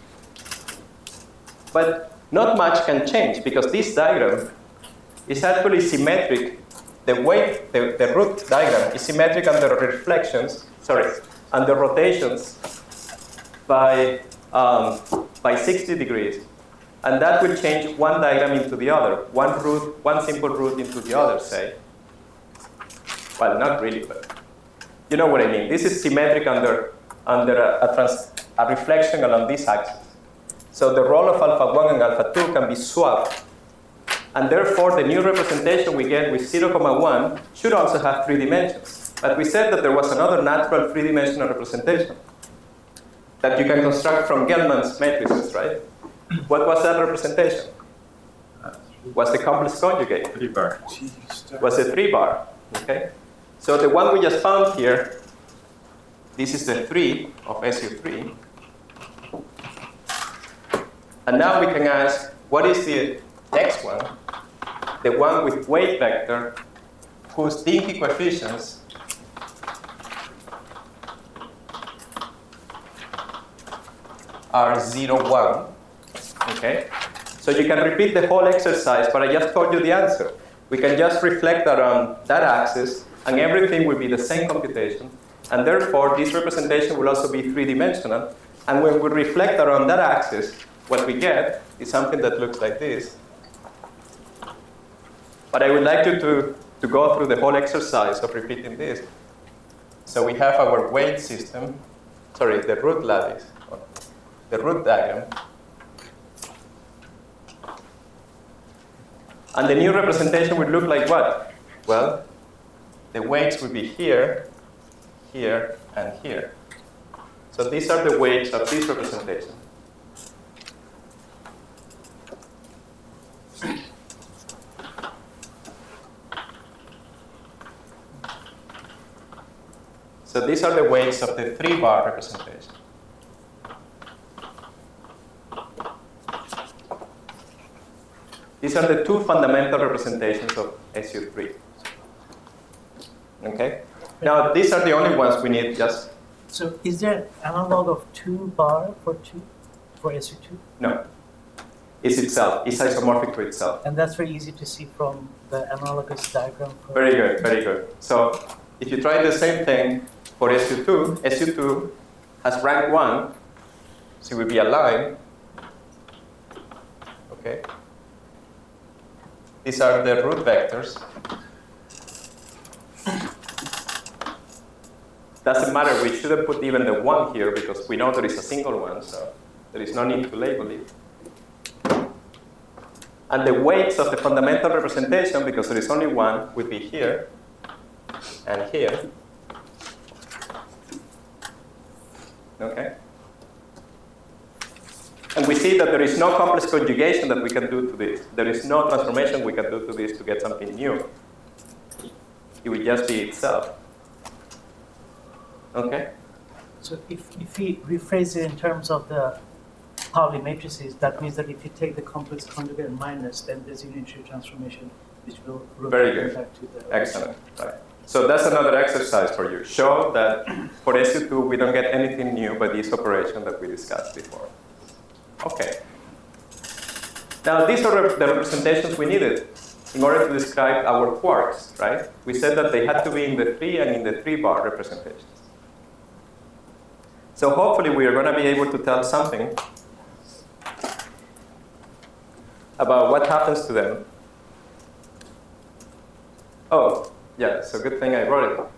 But not much can change because this diagram is actually symmetric. The weight, the root diagram is symmetric under reflections, under rotations by 60 degrees. And that will change one diagram into the other, one simple root into the other, say. Well, not really, but you know what I mean. This is symmetric under a reflection along this axis. So the role of alpha 1 and alpha 2 can be swapped. And therefore, the new representation we get with 0, 1 should also have 3 dimensions. But we said that there was another natural 3-dimensional representation that you can construct from Gelman's matrices, right? What was that representation? Was the complex conjugate? 3 bar. Was a 3 bar, okay? So the one we just found here, this is the 3 of SU3. And now we can ask, what is the next one? The one with weight vector, whose thinking coefficients are 0, 1. Okay? So you can repeat the whole exercise, but I just told you the answer. We can just reflect around that axis, and everything will be the same computation. And therefore, this representation will also be 3-dimensional. And when we reflect around that axis, what we get is something that looks like this. But I would like you to go through the whole exercise of repeating this. So we have our weight system, the root lattice, the root diagram. And the new representation would look like what? Well, the weights would be here, here, and here. So these are the weights of this representation. these are the weights of the 3-bar representation. These are the two fundamental representations of SU3. Okay? Now, these are the only ones we need just... So is there analog of 2-bar for SU2? No. It's itself. It's isomorphic to itself. And that's very easy to see from the analogous diagram. Very good, very good. So if you try the same thing for SU2, SU2 has rank 1, so it will be a line. Okay. These are the root vectors. Doesn't matter, we shouldn't put even the 1 here because we know there is a single one, so there is no need to label it. And the weights of the fundamental representation, because there is only one, would be here and here. Okay? And we see that there is no complex conjugation that we can do to this. There is no transformation we can do to this to get something new. It would just be itself. Okay? So if we rephrase it in terms of the Pauli matrices, that means that if you take the complex conjugate minus, then there's unitary transformation, which will Very good. back to the... Excellent. Right. So that's another exercise for you. Show that for SU2, we don't get anything new by this operation that we discussed before. Okay. Now, these are the representations we needed in order to describe our quarks, right? We said that they had to be in the 3 and in the 3-bar representations. So hopefully we are going to be able to tell something about what happens to them. Oh, yeah, so good thing I wrote it.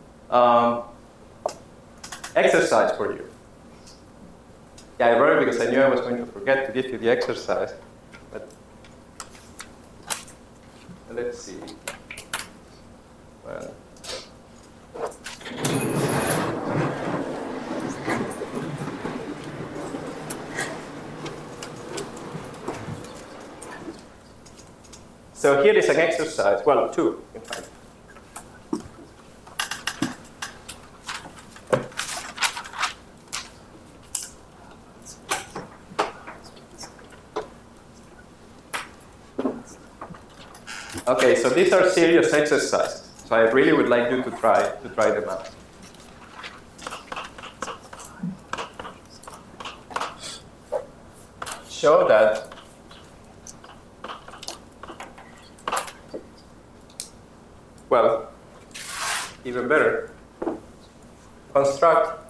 Exercise for you. Yeah, I wrote it because I knew I was going to forget to give you the exercise. But let's see. Well. So here is an exercise, well, 2, in fact. Okay, so these are serious exercises. So I really would like you to try them out. Show that well, even better, construct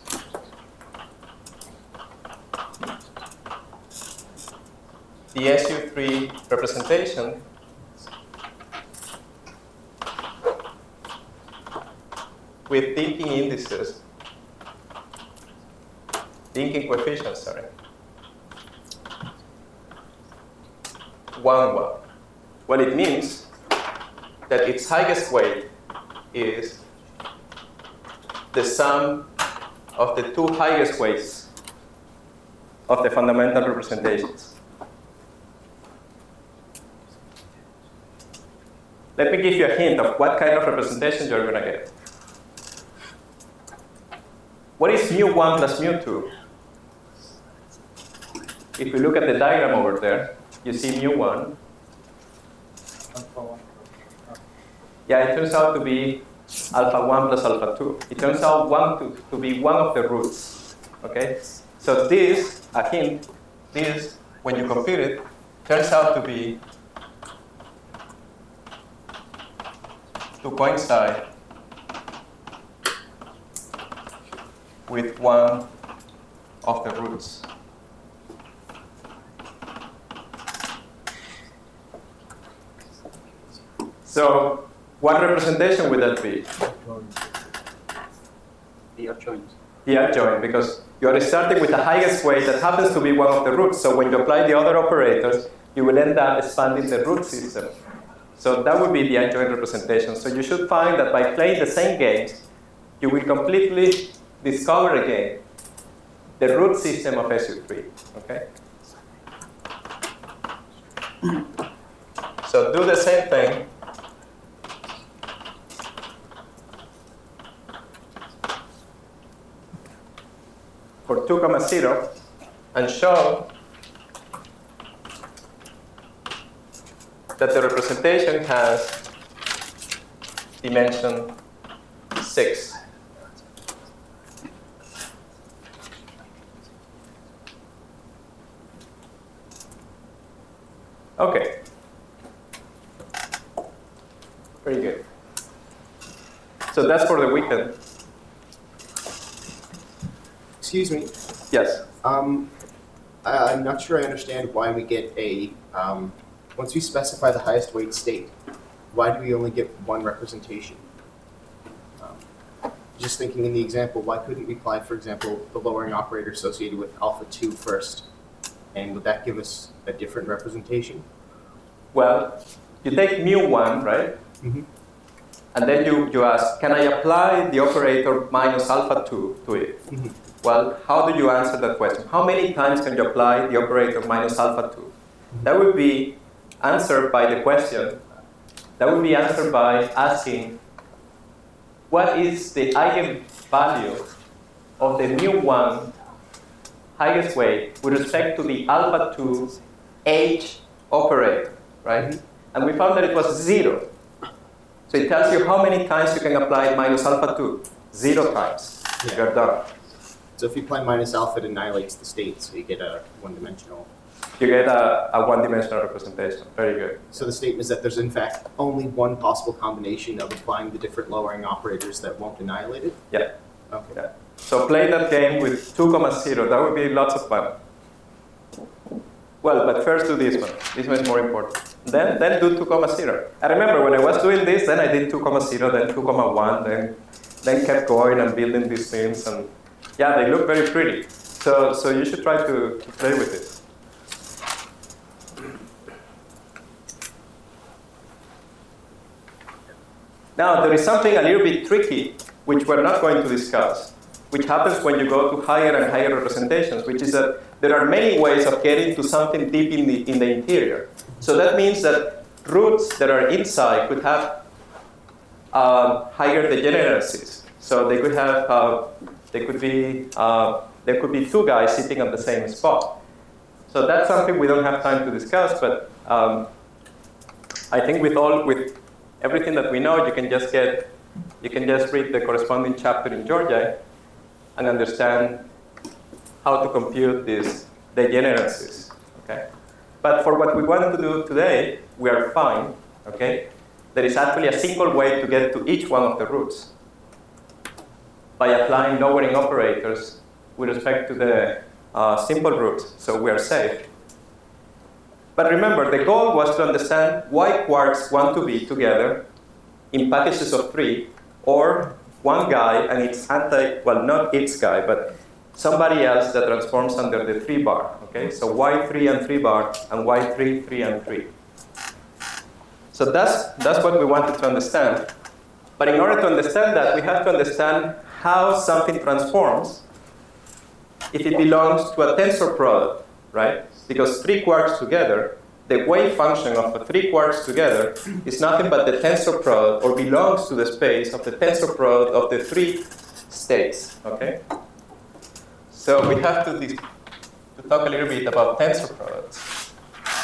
the SU3 representation with thinking indices, thinking coefficients, sorry. 1, 1. Well, it means that its highest weight is the sum of the two highest weights of the fundamental representations. Let me give you a hint of what kind of representation you're going to get. What is mu1 plus mu2? If you look at the diagram over there, you see mu1. Yeah, it turns out to be alpha 1 plus alpha 2. It turns out to be one of the roots. Okay? So this, a hint, this, when you compute it, turns out to be to coincide with one of the roots. So what representation would that be? The adjoint. The adjoint, because you are starting with the highest weight that happens to be one of the roots. So when you apply the other operators, you will end up expanding the root system. So that would be the adjoint representation. So you should find that by playing the same games, you will completely discover again the root system of SU3. Okay? So do the same thing for 2, 0 and show that the representation has dimension 6. Okay. Very good. So that's for the weekend. Excuse me. Yes. I'm not sure I understand why we get a, once we specify the highest weight state, why do we only get one representation? Just thinking in the example, why couldn't we apply, for example, the lowering operator associated with alpha 2 first? And would that give us a different representation? Well, you take mu1, right? Mm-hmm. And then you ask, can I apply the operator minus alpha 2 to it? Mm-hmm. Well, how do you answer that question? How many times can you apply the operator minus alpha 2? That would be answered by the question. That would be answered by asking, what is the eigenvalue of the mu1 highest weight with respect to the alpha 2 H operator, right? And we found that it was 0. So it tells you how many times you can apply minus alpha 2. 0 times. Yeah. You're done. So if you apply minus alpha, it annihilates the state, so you get a one-dimensional. You get a one-dimensional representation. Very good. So the statement is that there's in fact only one possible combination of applying the different lowering operators that won't annihilate it? Yeah. Okay. Yeah. So play that game with 2, 0. That would be lots of fun. Well, but first do this one. This one is more important. Then do 2, 0. I remember when I was doing this, then I did 2, 0, then 2, 1, then kept going and building these things. And yeah, they look very pretty. So you should try to play with it. Now, there is something a little bit tricky, which we're not going to discuss, which happens when you go to higher and higher representations, which is that there are many ways of getting to something deep in the interior. So that means that roots that are inside could have higher degeneracies. So they could have, there could be 2 guys sitting on the same spot. So that's something we don't have time to discuss, but I think with everything that we know, you can just read the corresponding chapter in Georgia and understand how to compute these degeneracies. Okay? But for what we want to do today, we are fine. Okay? There is actually a single way to get to each one of the roots by applying lowering operators with respect to the simple roots, so we are safe. But remember, the goal was to understand why quarks want to be together in packages of 3, or one guy and its well, not its guy, but somebody else that transforms under the 3 bar. Okay, so Y3 and 3 bar, and Y3, 3 and 3. So that's what we wanted to understand. But in order to understand that, we have to understand how something transforms if it belongs to a tensor product, right? Because 3 quarks together, the wave function of the 3 quarks together is nothing but the tensor product, or belongs to the space of the tensor product of the 3 states, okay? So we have to talk a little bit about tensor products.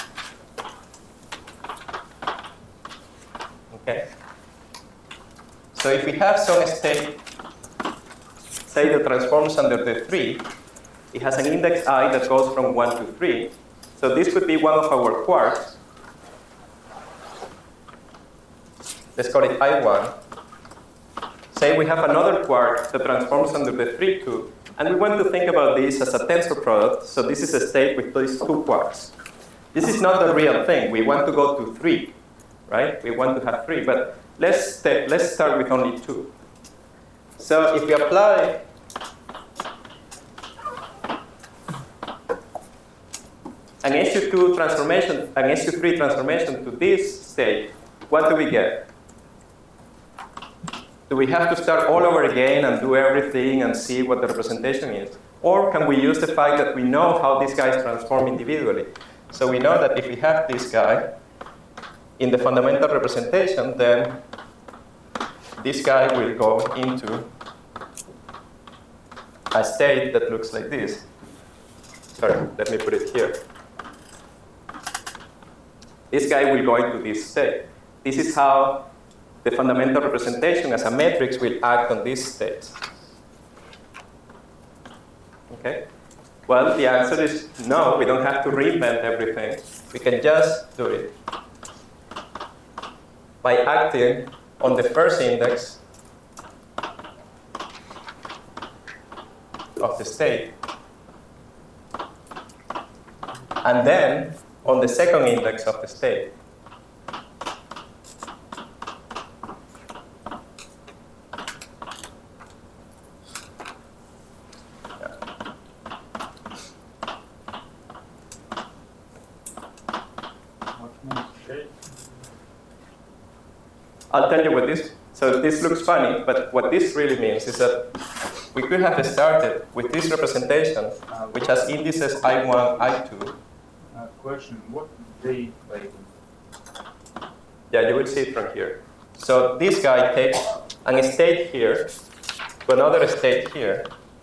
Okay? So if we have some state, say that transforms under the 3, it has an index I that goes from 1 to 3. So this could be one of our quarks. Let's call it I1. Say we have another quark that transforms under the 3, 2. And we want to think about this as a tensor product. So this is a state with these 2 quarks. This is not the real thing. We want to go to 3, right? We want to have 3. But let's start with only 2. So if we apply an SU2 transformation, an SU3 transformation to this state, what do we get? Do we have to start all over again and do everything and see what the representation is? Or can we use the fact that we know how these guys transform individually? So we know that if we have this guy in the fundamental representation, then this guy will go into a state that looks like this. Sorry, let me put it here. This guy will go into this state. This is how the fundamental representation as a matrix will act on these states. Okay? Well, the answer is no, we don't have to reinvent everything. We can just do it by acting on the first index of the state, and then on the second index of the state. I'll tell you what this, so this looks funny, but what this really means is that we could have started with this representation, which has indices I1, I2. Question, what they label? Yeah, you will see it from here. So this guy takes a state here to another state here.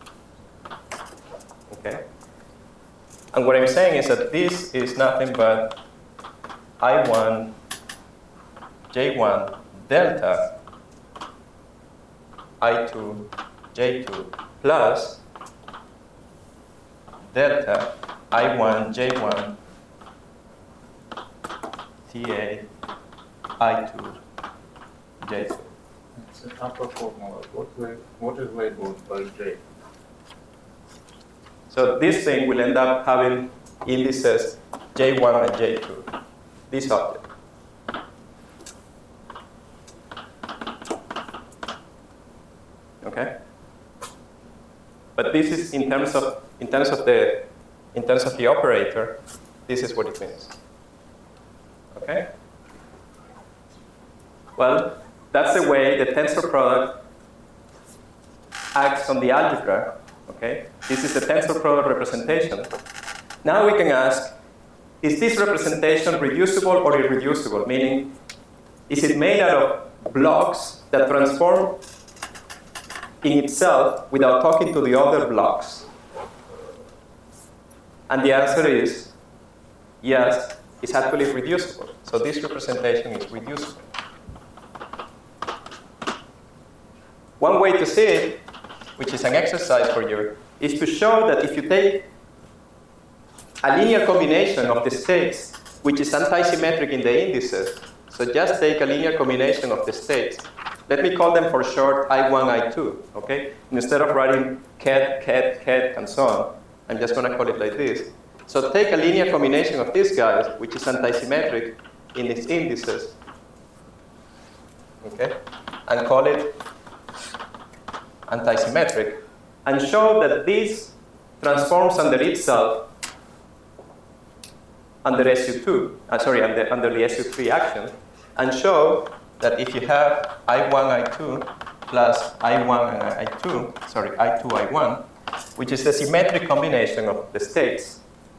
Okay? And what I'm saying is that this is nothing but I1, J1, delta, I2, J2, plus delta, I1, J1, TA, I2, J2. It's an upper formula. What is labeled by J? So this thing will end up having indices J1 and J2, this object. Okay? But this is in terms of the operator, this is what it means. Okay? Well, that's the way the tensor product acts on the algebra. Okay? This is the tensor product representation. Now we can ask, is this representation reducible or irreducible? Meaning, is it made out of blocks that transform in itself without talking to the other blocks? And the answer is yes, it's actually reducible. So this representation is reducible. One way to see it, which is an exercise for you, is to show that if you take a linear combination of the states, which is anti-symmetric in the indices, so just take a linear combination of the states. Let me call them for short I1, I2, okay? Instead of writing ket, and so on, I'm just going to call it like this. So take a linear combination of these guys, which is anti-symmetric in its indices, okay? And call it anti-symmetric, and show that this transforms under itself under SU2, under the SU3 action, and show that if you have I1, I2 plus I1 and I2, I2, I1, which is the symmetric combination of the states,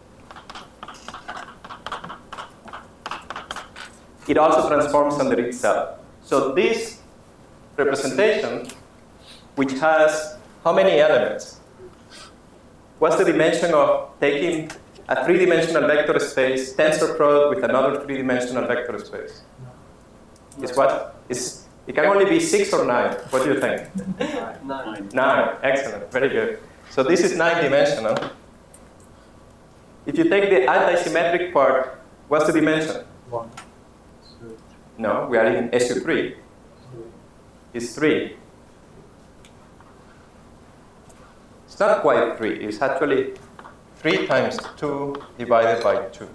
it also transforms under itself. So this representation, which has how many elements? What's the dimension of taking a three-dimensional vector space tensor product with another three-dimensional vector space? Is what? It can only be 6 or 9. What do you think? 9. 9. Excellent. Very good. So this is 9-dimensional. If you take the anti-symmetric part, what's the dimension? 1. No, we are in SU3. It's 3. It's not quite 3. It's actually 3 times 2 divided by 2.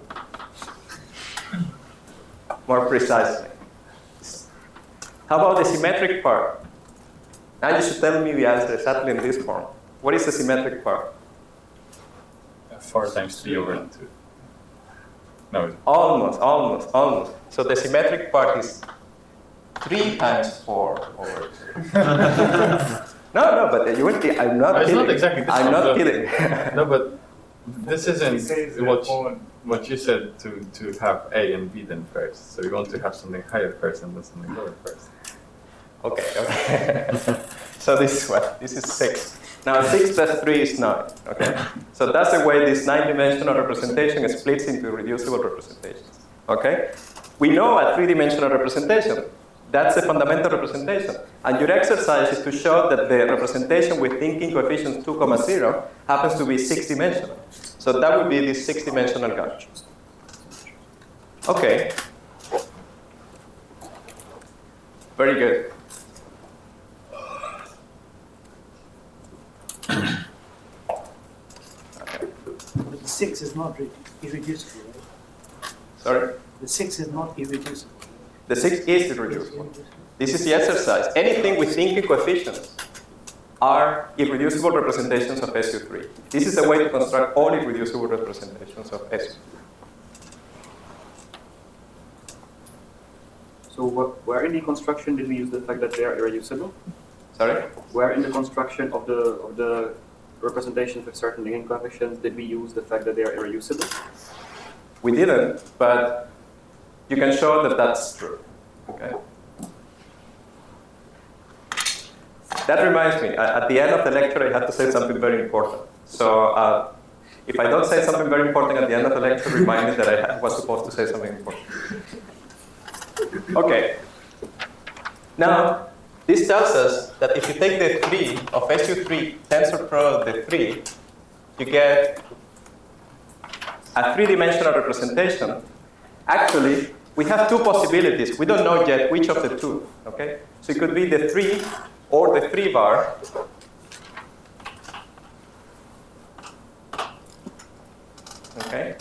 More precisely. How about the symmetric part? Now you should tell me the answer exactly in this form. What is the symmetric part? 4 times 3 over 2. No. Almost. So the symmetric part is 3 times 4 over 2. No, but you won't. I'm not It's kidding. not exactly this I'm one, not but- kidding. No, but this isn't what you said to have A and B then first. So you want to have something higher first and then something lower first. Okay. So this is what? This is 6. Now 6 plus 3 is 9, okay? So that's the way this 9-dimensional representation splits into reducible representations, okay? We know a 3-dimensional representation. That's a fundamental representation. And your exercise is to show that the representation with thinking coefficients 2, 0 happens to be 6-dimensional. So that would be this 6-dimensional gun. Okay. Very good. But the 6 is not irreducible, right? Sorry? The 6 is not irreducible. The 6 is irreducible. This is the exercise. Anything with thinking coefficients are irreducible representations of SU3. This is a way to construct all irreducible representations of SU3. So where in the construction did we use the fact that they are irreducible? Sorry? Where in the construction of the representations with certain thinking coefficients did we use the fact that they are irreducible? We didn't, but you can show that that's true. Okay. That reminds me, at the end of the lecture, I have to say something very important. So if I don't say something very important at the end of the lecture, remind me that I was supposed to say something important. Okay. Now, this tells us that if you take the 3 of SU3 tensor product the 3, you get a 3-dimensional representation. Actually, we have 2 possibilities. We don't know yet which of the 2. Okay? So it could be the 3 or the 3 bar. Okay?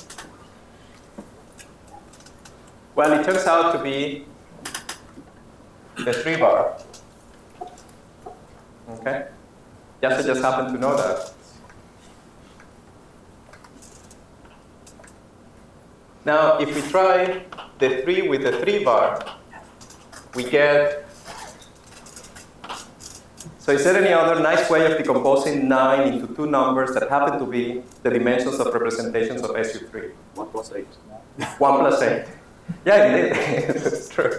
Well, it turns out to be the 3 bar. Okay? Yes, I just happen to know that. Now, if we try the 3 with the 3 bar, we get. So is there any other nice way of decomposing 9 into 2 numbers that happen to be the dimensions of representations of SU3? 1 plus 8. 1 plus 8. Yeah, indeed. It's true.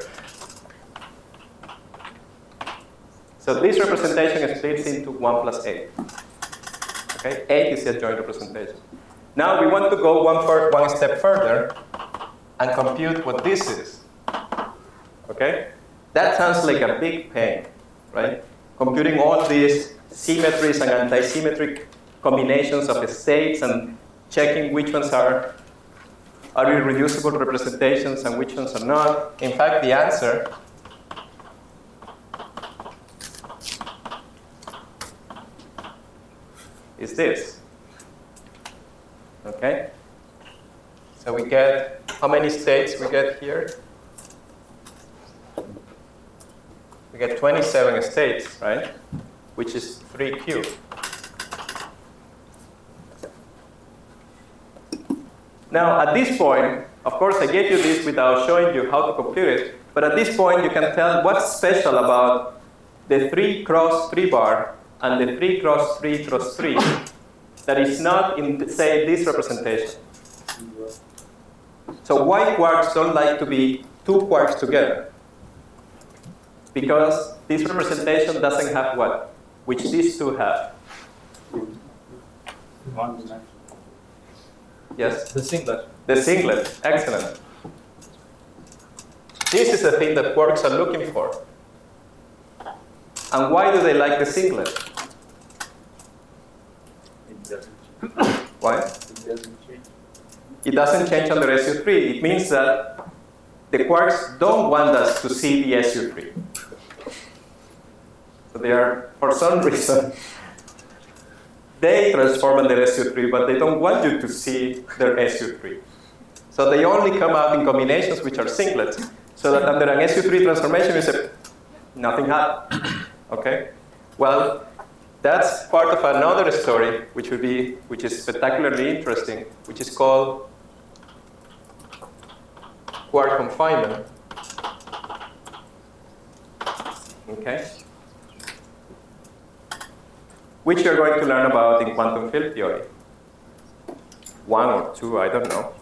So this representation splits into 1 plus 8. Okay, 8 is the adjoint representation. Now we want to go one step further and compute what this is. Okay? That sounds like a big pain, right? Computing all these symmetries and anti-symmetric combinations of states and checking which ones are irreducible representations and which ones are not. In fact, the answer is this. Okay? So we get, how many states we get here? We get 27 states, right? Which is 3 cubed. Now, at this point, of course, I gave you this without showing you how to compute it, but at this point, you can tell what's special about the 3 cross 3 bar and the 3 cross 3 cross 3 that is not in, say, this representation. So why quarks don't like to be 2 quarks together? Because this representation doesn't have what? Which these 2 have. 1 dimension. Yes? The singlet. The singlet. Excellent. This is the thing that quarks are looking for. And why do they like the singlet? It doesn't. Why? It doesn't change. It doesn't change under SU3. It means that the quarks don't want us to see the SU3. So they are, for some reason, they transform under SU3, but they don't want you to see their SU3. So they only come out in combinations which are singlets. So that under an SU3 transformation, you say, nothing happened. Okay? Well, that's part of another story, which is spectacularly interesting, which is called quark confinement. Okay? Which you're going to learn about in quantum field theory. 1 or 2, I don't know.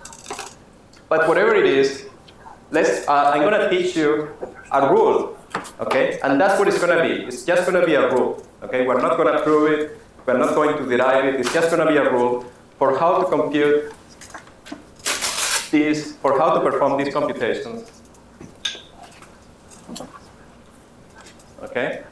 But whatever it is, I'm going to teach you a rule Okay, and that's what it's going to be. It's just going to be a rule. Okay, we're not going to prove it. We're not going to derive it. It's just going to be a rule for how to compute this, for how to perform these computations. Okay.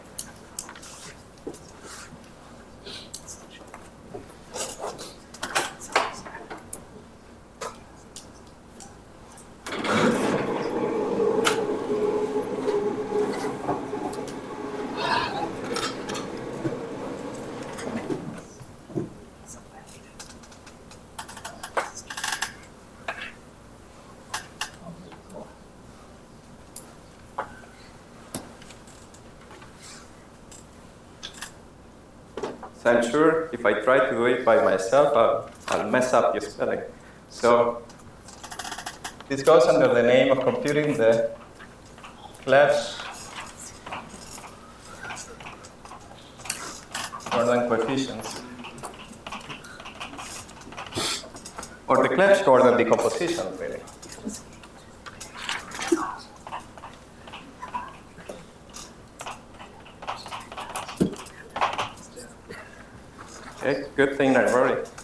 So I'm sure if I try to do it by myself, I'll mess up the spelling. So this goes under the name of computing the Clebsch Gordon coefficients, or the Clebsch Gordon decomposition, really. Okay, good thing I wrote it.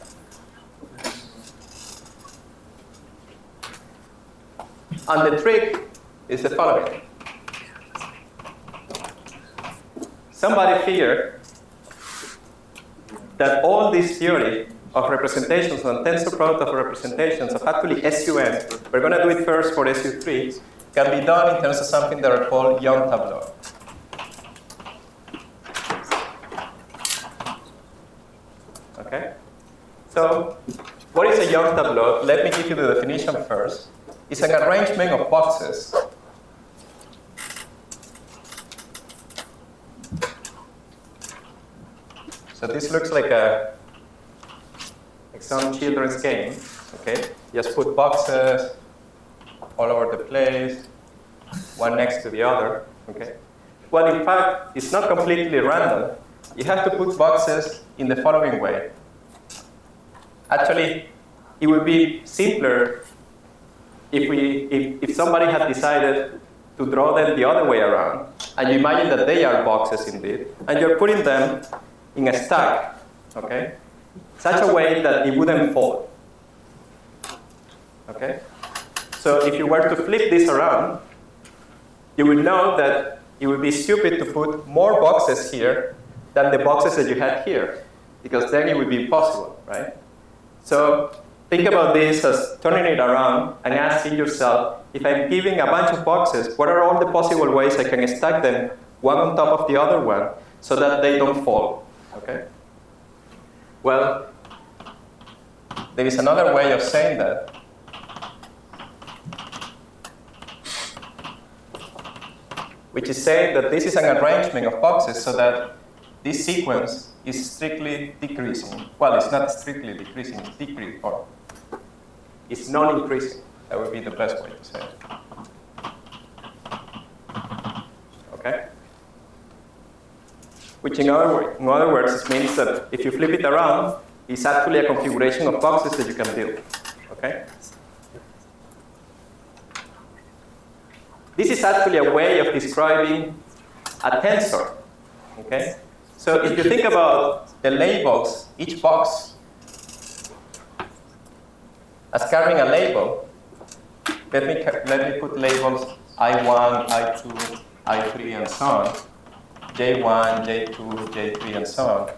And the trick is the following. Somebody figured that all this theory of representations and tensor product of representations of actually SUN, we're going to do it first for SU3, can be done in terms of something that are called Young tableau. Okay? So, what is a Young tableau? Let me give you the definition first. It's an arrangement of boxes so this looks like some children's game. Okay? Just put boxes all over the place, one next to the other. Okay? Well, in fact, it's not completely random. You have to put boxes in the following way. Actually, it would be simpler if somebody had decided to draw them the other way around, and you imagine that they are boxes indeed, and you're putting them in a stack, okay? Such a way that it wouldn't fall. Okay? So if you were to flip this around, you would know that it would be stupid to put more boxes here than the boxes that you had here, because then it would be impossible, right? So think about this as turning it around and asking yourself, if I'm giving a bunch of boxes, what are all the possible ways I can stack them one on top of the other one so that they don't fall? Okay? Well, there is another way of saying that. Which is saying that this is an arrangement of boxes so that this sequence is strictly decreasing. Well, it's not strictly decreasing, it's decreasing, or it's non-increasing. That would be the best way to say it. Okay? Which in other words means that if you flip it around, it's actually a configuration of boxes that you can build. Okay? This is actually a way of describing a tensor. Okay? So if you think about the labels, each box as carrying a label, let me put labels I1, I2, I3, and so on. J1, J2, J3, and so on.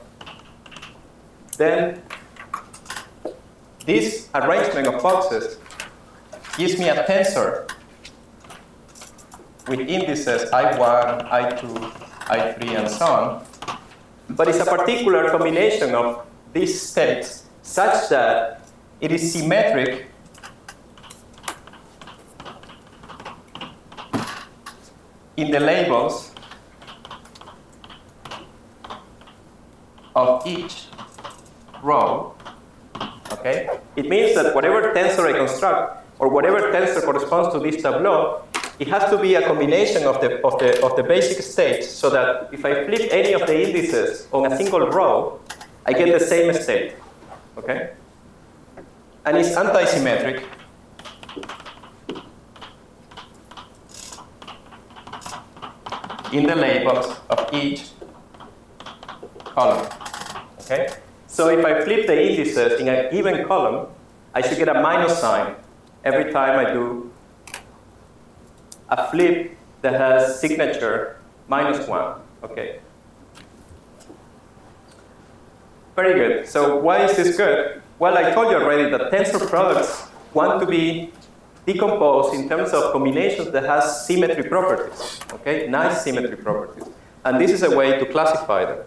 Then this arrangement of boxes gives me a tensor with indices I1, I2, I3, and so on. But it's a particular combination of these states such that it is symmetric in the labels of each row. Okay? It means that whatever tensor I construct, or whatever tensor corresponds to this tableau, it has to be a combination of the basic states, so that if I flip any of the indices on a single row, I get the same state. Okay? And it's anti-symmetric. in the labels of each column. Okay? So if I flip the indices in a given column, I should get a minus sign every time I do a flip that has signature -1. Okay. Very good. So why is this good? Well, I told you already that tensor products want to be decomposed in terms of combinations that has symmetry properties. Okay, nice symmetry properties. And this is a way to classify them.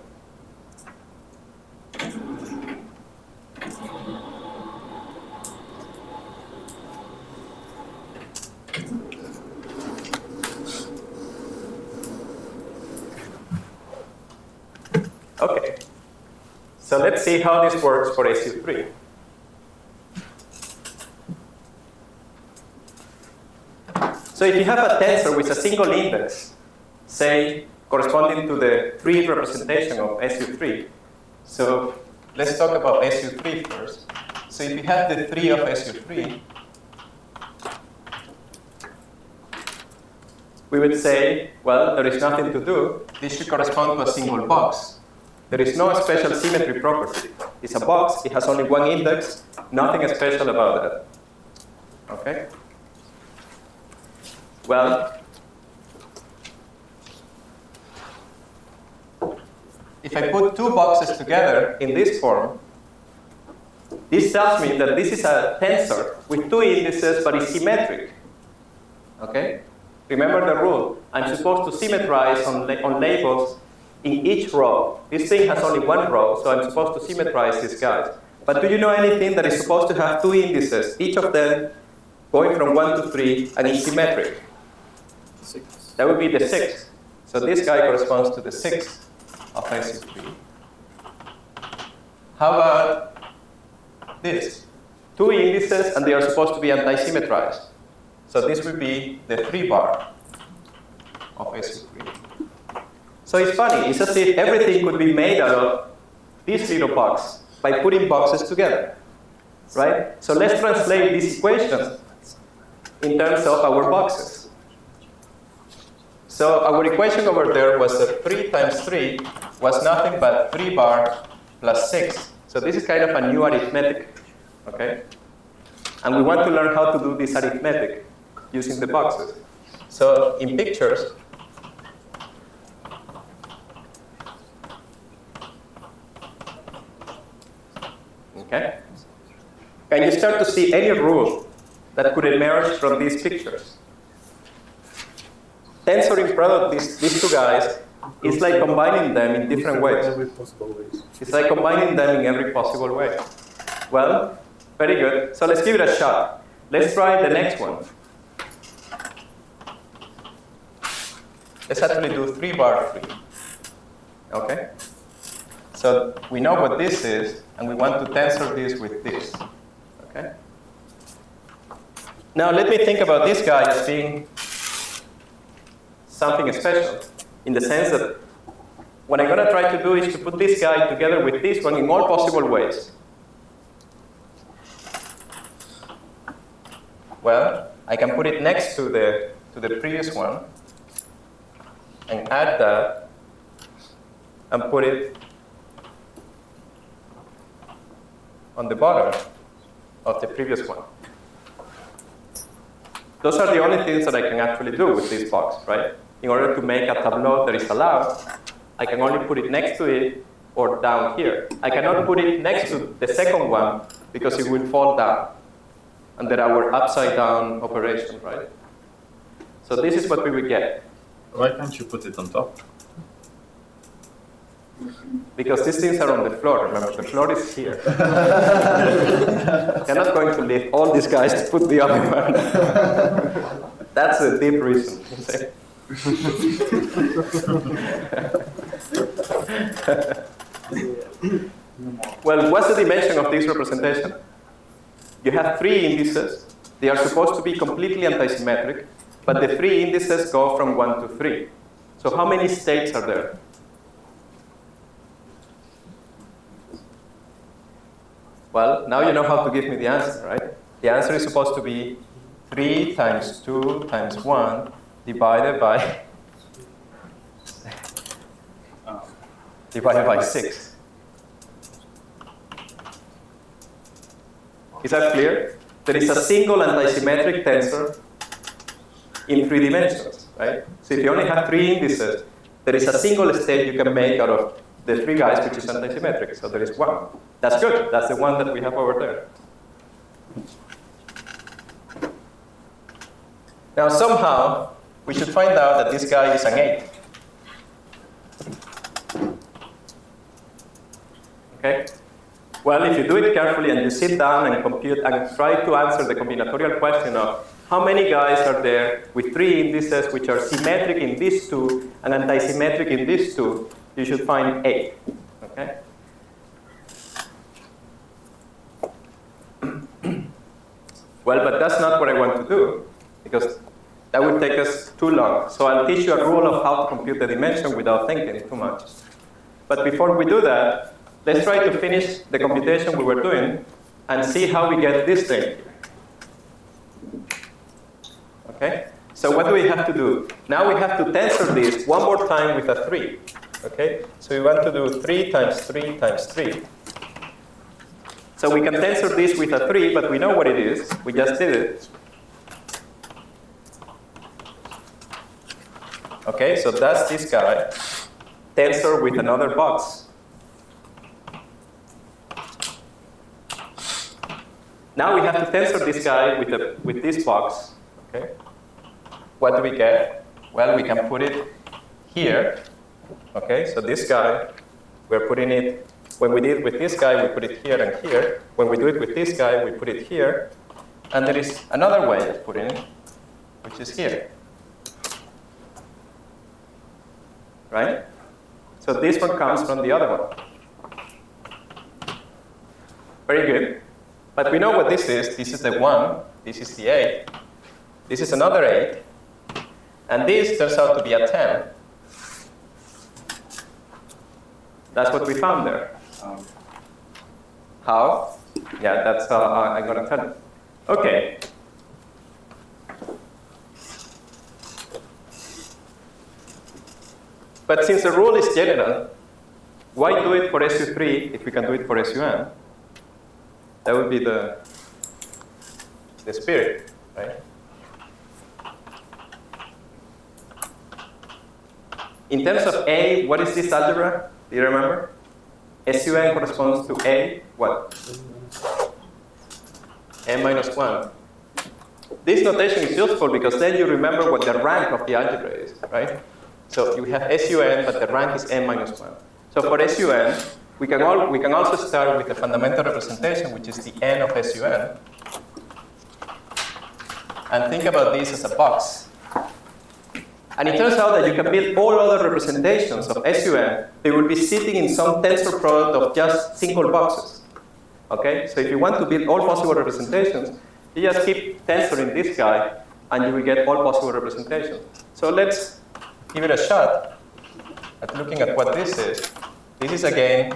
Okay, so let's see how this works for SU3. So if you have a tensor with a single index, say corresponding to the 3 representation of SU3, so let's talk about SU3 first. So if you have the 3 of SU3, we would say, well, there is nothing to do. This should correspond to a single box. There is no special symmetry property. It's a box, it has only one index, nothing special about that. Okay? Well, if I put two boxes together in this form, this tells me that this is a tensor with two indices, but it's symmetric. Okay? Remember the rule. I'm supposed to symmetrize on labels in each row. This thing has only one row, so I'm supposed to symmetrize these guys. But do you know anything that is supposed to have two indices, each of them going from 1 to 3 and is symmetric? 6. That would be the 6. So this guy corresponds to the 6 of SU3. How about this? Two indices, and they are supposed to be anti-symmetrized. So this would be the 3 bar of SU3. So it's funny, it's as if everything could be made out of this little box by putting boxes together, right? So let's translate this equation in terms of our boxes. So our equation over there was that 3 times 3 was nothing but 3 bar plus 6. So this is kind of a new arithmetic, okay? And we want to learn how to do this arithmetic using the boxes. So in pictures, okay? Can you start to see any rule that could emerge from these pictures? Tensoring product, these two guys, is like combining them in different ways. It's like combining them in every possible way. Well, very good. So let's give it a shot. Let's try the next one. Let's actually do 3 bar 3. Okay? So we know what this is, and we want to tensor this with this. Okay? Now let me think about this guy as being something special, in the sense that what I'm going to try to do is to put this guy together with this one in all possible ways. Well, I can put it next to the previous one and add that and put it on the bottom of the previous one. Those are the only things that I can actually do with this box, right? In order to make a tableau that is allowed, I can only put it next to it or down here. I cannot put it next to the second one because it will fall down under our upside down operation, right? So this is what we would get. Why can't you put it on top? Because these things are on the floor, remember, the floor is here. You're not going to lift all these guys to put the other one. That's a deep reason. Well, what's the dimension of this representation? You have 3 indices. They are supposed to be completely antisymmetric, but the 3 indices go from 1 to 3. So how many states are there? Well, now you know how to give me the answer, right? The answer is supposed to be 3 times 2 times 1 divided by divided by 6. Is that clear? There is a single antisymmetric tensor in 3 dimensions, right? So if you only have 3 indices, there is a single state you can make out of the 3 guys, which is antisymmetric. So there is 1. That's good. That's the one that we have over there. Now somehow, we should find out that this guy is an 8. Okay? Well, if you do it carefully and you sit down and compute and try to answer the combinatorial question of how many guys are there with 3 indices which are symmetric in these 2 and antisymmetric in these 2, you should find 8. Okay? Well, but that's not what I want to do, because that would take us too long. So I'll teach you a rule of how to compute the dimension without thinking too much. But before we do that, let's try to finish the computation we were doing and see how we get this thing. Okay? So what do we have to do? Now we have to tensor this one more time with a 3. Okay? So we want to do 3 times 3 times 3. So we can tensor this with a 3, but we know what it is. We just did it. Okay, so that's this guy, tensor with another box. Now we have to tensor this guy with this box. Okay, what do we get? Well, we can put it here. Okay, so this guy, we're putting it, when we did it with this guy, we put it here and here. When we do it with this guy, we put it here. And there is another way of putting it, which is here. Right? So this one comes from the other one. Very good. But we know what this is. This is the 1. This is the 8. This is another 8. And this turns out to be a 10. That's what we found there. How? Yeah, that's I'm going to tell you. OK. But since the rule is general, why do it for SU3 if we can do it for SUN? That would be the spirit, right? In terms of A, what is this algebra? Do you remember? SUN corresponds to A, what? N minus 1. This notation is useful because then you remember what the rank of the algebra is, right? So you have SUN, but the rank is N minus 1. So for SUN, we can also start with the fundamental representation, which is the N of SUN. And think about this as a box. And it turns out that you can build all other representations of SUN. They will be sitting in some tensor product of just single boxes. Okay? So if you want to build all possible representations, you just keep tensoring this guy, and you will get all possible representations. So let's give it a shot at looking at what this is. This is again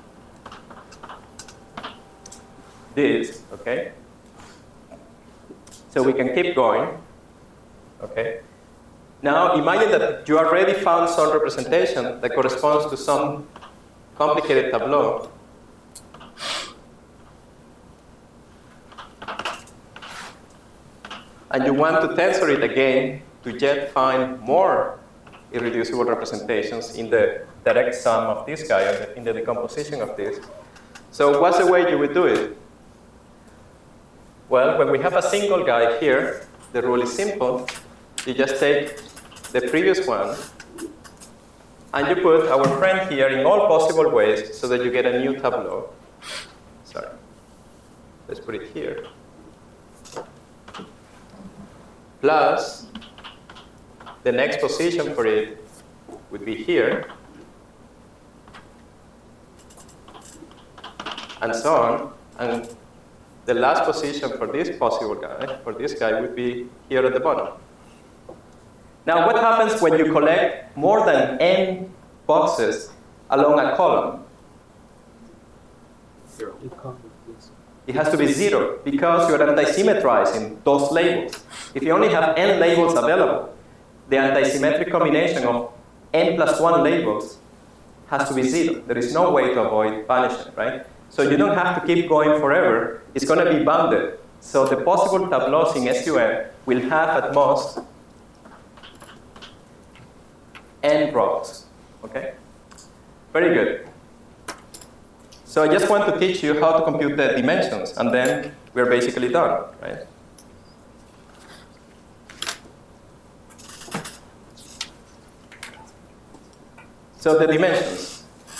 this, okay? So we can keep going, okay? Now imagine that you already found some representation that corresponds to some complicated tableau. And you want to tensor it again to yet find more irreducible representations in the direct sum of this guy, in the decomposition of this. So what's the way you would do it? Well, when we have a single guy here, the rule is simple. You just take the previous one, and you put our friend here in all possible ways so that you get a new tableau. Sorry. Let's put it here. Plus, the next position for it would be here, and so on. And the last position for this possible guy, for this guy, would be here at the bottom. Now, what happens when you collect more than n boxes along a column? 0. It has to be 0 because you're anti-symmetrizing those labels. If you only have n labels available, the anti-symmetric combination of n plus 1 labels has to be 0. There is no way to avoid banishment, right? So you don't have to keep going forever. It's going to be bounded. So the possible tableaus in SUN will have at most n rows, okay? Very good. So I just want to teach you how to compute the dimensions, and then we're basically done, right? So the dimensions.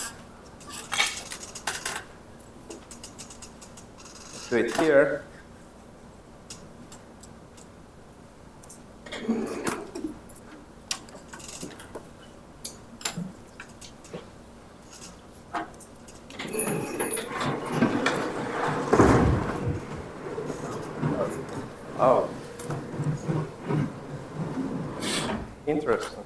Let's do it here. Oh. Interesting.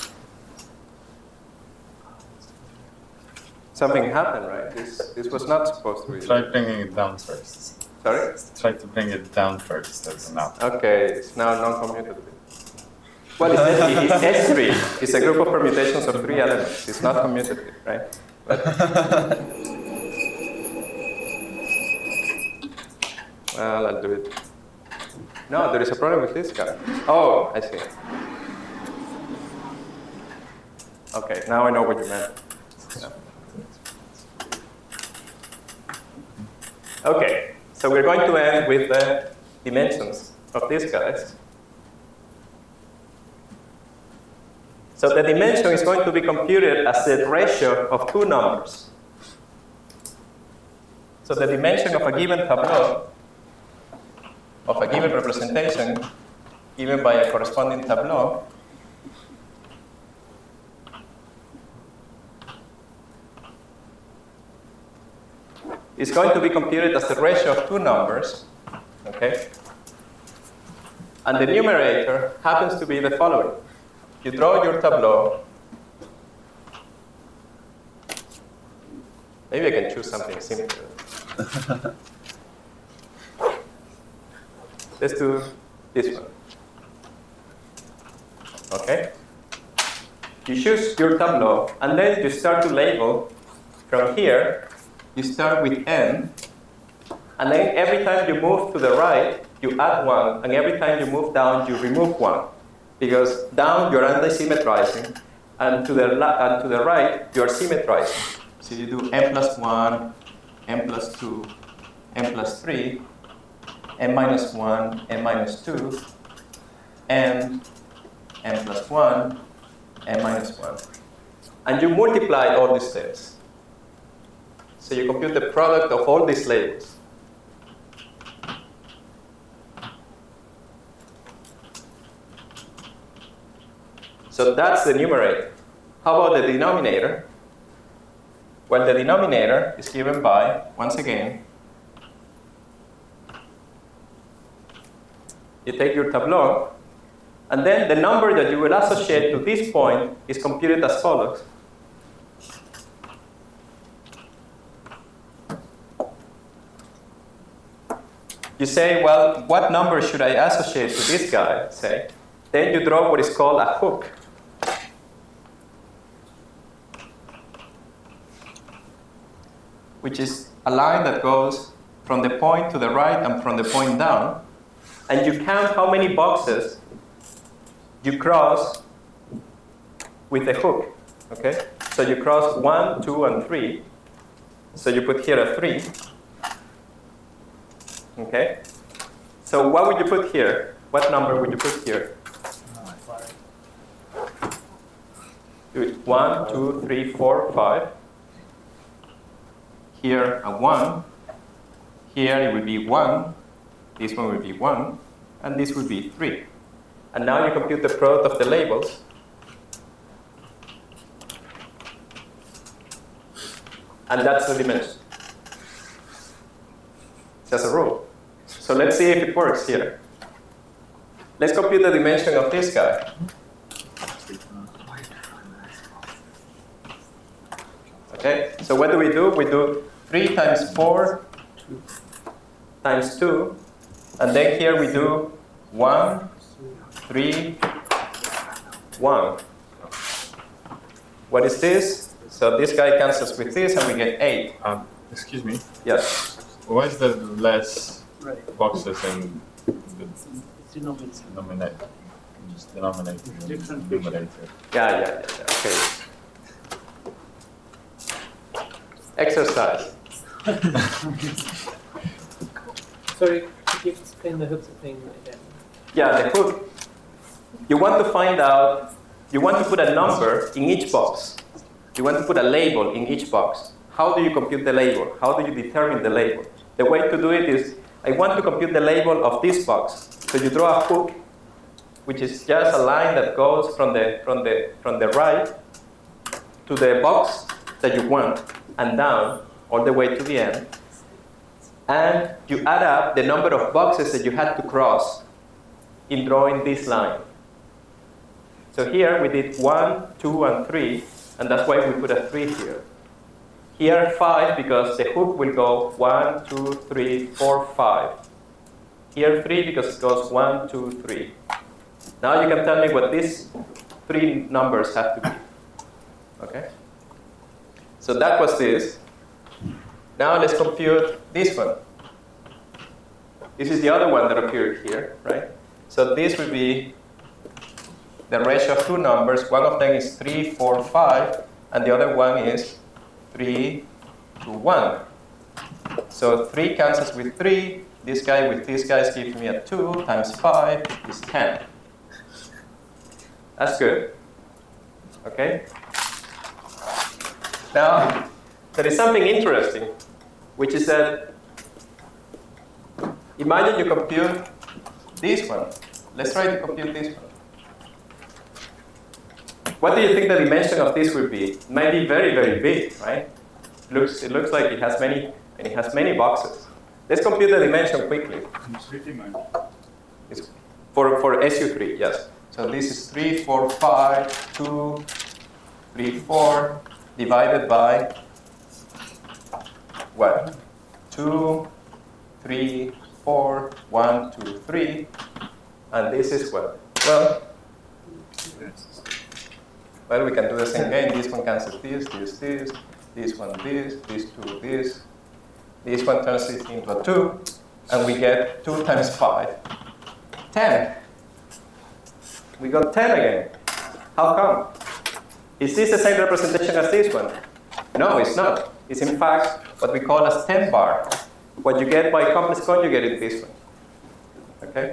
Something happened, right? This was not supposed to be. Try bringing it down first. Sorry? Try to bring it down first as an output. Okay, it's now non-commutative. Well, it's S3. It's a group of permutations of 3 elements. It's not commutative, right? But well, I'll do it. No, there is a problem with this guy. Oh, I see. Okay, now I know what you meant. Yeah. Okay, so we're going to end with the dimensions of these guys. So the dimension is going to be computed as the ratio of 2 numbers. So the dimension of a given tableau, of a given representation, given by a corresponding tableau, is going to be computed as the ratio of 2 numbers, okay? And the numerator happens to be the following. You draw your tableau. Maybe I can choose something simpler. Let's do this one. Okay? You choose your tableau, and then you start to label from here. You start with n, and then every time you move to the right, you add 1, and every time you move down, you remove 1. Because down, you're anti-symmetrizing, and to the right, you're symmetrizing. So you do n plus 1, n plus 2, n plus 3, n minus 1, n minus 2, n plus 1, n minus 1. And you multiply all these steps. So you compute the product of all these labels. So that's the numerator. How about the denominator? Well, the denominator is given by, once again, you take your tableau, and then the number that you will associate to this point is computed as follows. You say, well, what number should I associate to this guy, say? Then you draw what is called a hook. Which is a line that goes from the point to the right and from the point down. And you count how many boxes you cross with a hook. Okay? So you cross 1, 2, and 3. So you put here a 3. Okay? So what would you put here? What number would you put here? Do it 1, 2, 3, 4, 5. Here a 1. Here it would be 1. This one would be 1. And this would be 3. And now you compute the product of the labels. And that's the dimension. Just a rule. So let's see if it works here. Let's compute the dimension of this guy. Okay, so what do? We do 3 times 4 times 2. And then here we do 1, 3, 1. What is this? So this guy cancels with this, and we get 8. Excuse me. Yes. Why is there less Right. boxes in the It's denominator. denominator? Just denominator and Different numerator. Yeah. Okay. Exercise. Sorry, could you explain the hook thing again? Yeah, the hook. You want to find out, you want to put a number in each box. You want to put a label in each box. How do you compute the label? How do you determine the label? The way to do it is, I want to compute the label of this box. So you draw a hook, which is just a line that goes from the right to the box that you want, and down all the way to the end. And you add up the number of boxes that you had to cross in drawing this line. So here we did 1, 2, and 3, and that's why we put a 3 here. Here 5 because the hook will go 1, 2, 3, 4, 5. Here 3 because it goes 1, 2, 3. Now you can tell me what these 3 numbers have to be. Okay? So that was this. Now let's compute this one. This is the other one that appeared here, right? So this would be the ratio of 2 numbers. One of them is 3, 4, 5, and the other one is 3 to 1. So 3 cancels with 3. This guy with this guy gives me a 2 times 5 is 10. That's good. Okay? Now, there is something interesting, which is that imagine you compute this one. Let's try to compute this one. What do you think the dimension of this would be? It might be very, very big, right? It looks like it has many boxes. Let's compute the dimension quickly. It's for SU3, yes. So this is 3, 4, 5, 2, 3, 4, divided by what? 2, 3, 4, 1, 2, 3. And this is what? Well, we can do the same game. This one cancels this one this 2 this. This one turns it into a 2, and we get 2 times 5, 10. We got 10 again. How come? Is this the same representation as this one? No, it's not. It's in fact what we call as 10 bar. What you get by complex conjugate is this one. Okay?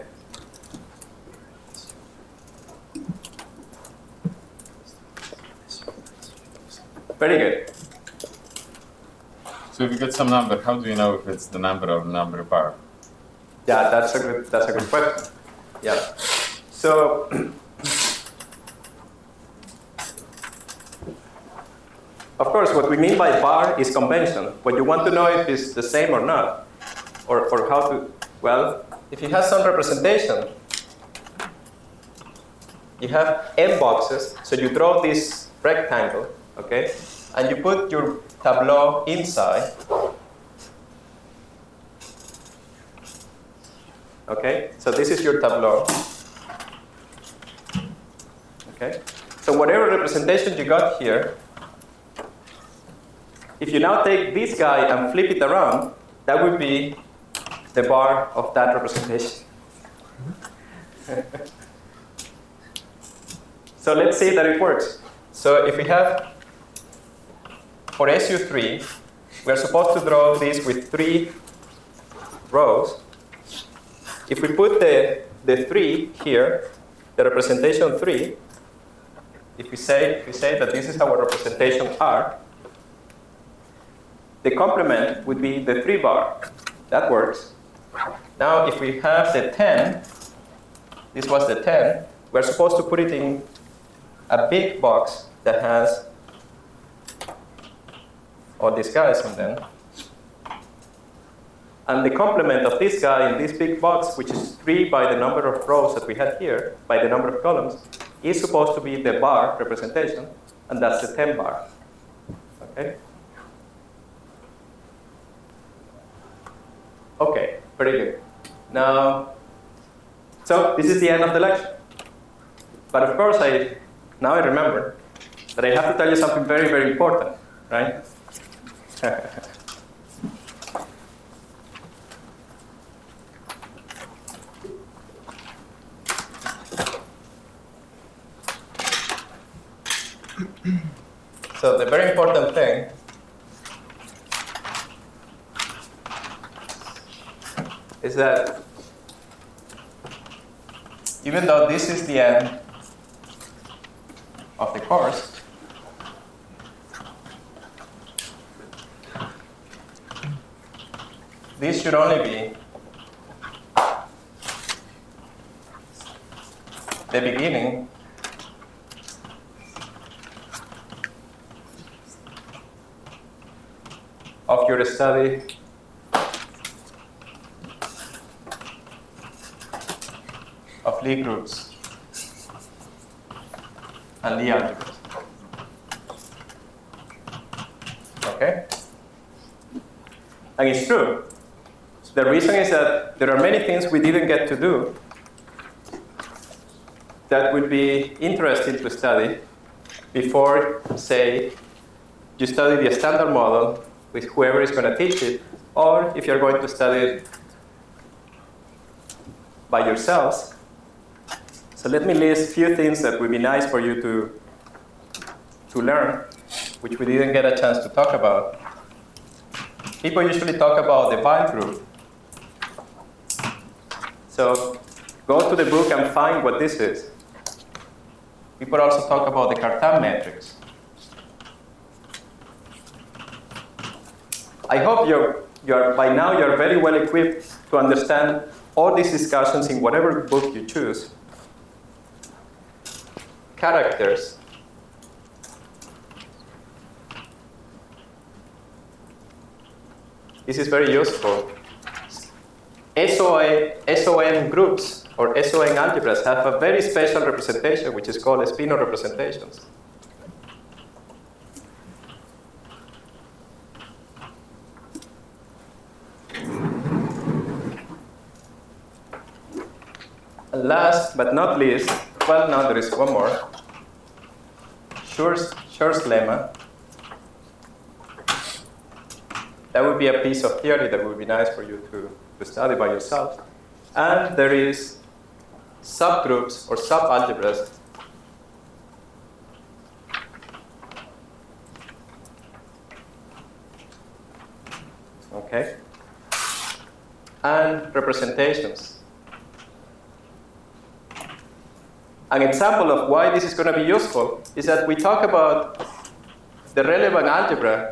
Very good. So if you get some number, how do you know if it's the number or number bar? Yeah, that's a good question. Yeah. So of course, what we mean by bar is convention. What you want to know if it's the same or not, or how to. Well, if it has some representation, you have n boxes. So you draw this rectangle, okay, and you put your tableau inside. Okay, so this is your tableau. Okay, so whatever representation you got here, if you now take this guy and flip it around, that would be the bar of that representation. So let's say that it works. So if we have, for SU3, we're supposed to draw this with 3 rows. If we put the 3 here, the representation 3, if we say that this is our representation R, the complement would be the 3 bar. That works. Now, if we have the 10, this was the 10, we're supposed to put it in a big box that has all these guys on them. And the complement of this guy in this big box, which is 3 by the number of rows that we had here, by the number of columns, is supposed to be the bar representation, and that's the 10 bar. Okay? Okay, very good. Now, so this is the end of the lecture. But of course, now I remember that I have to tell you something very, very important. right? So the very important thing is that even though this is the end of the course, this should only be the beginning of your study of Lie groups and Lie algebras. Okay? And it's true. The reason is that there are many things we didn't get to do that would be interesting to study before, say, you study the standard model with whoever is going to teach it, or if you're going to study it by yourselves. So let me list a few things that would be nice for you to learn, which we didn't get a chance to talk about. People usually talk about the Weyl group. So go to the book and find what this is. People also talk about the Cartan matrix. I hope by now you're very well equipped to understand all these discussions in whatever book you choose. Characters. This is very useful. SON groups or SON algebras have a very special representation, which is called spinor representations. And last but not least, well, now there is one more. Schur's lemma. That would be a piece of theory that would be nice for you to study by yourself. And there is subgroups or subalgebras okay, and representations. An example of why this is going to be useful is that we talk about the relevant algebra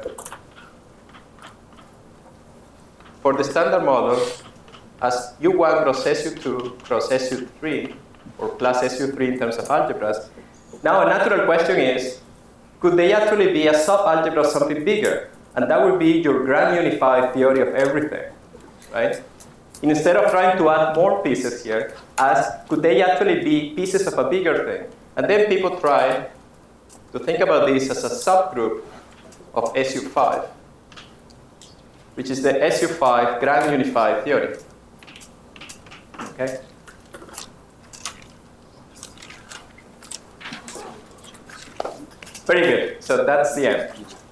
for the standard model as U1 cross SU2 cross SU3, or plus SU3 in terms of algebras. Now a natural question is, could they actually be a subalgebra of something bigger? And that would be your grand unified theory of everything, right? Instead of trying to add more pieces here, ask, could they actually be pieces of a bigger thing? And then people try to think about this as a subgroup of SU5, which is the SU5 grand unified theory. Okay? Very good. So that's the end.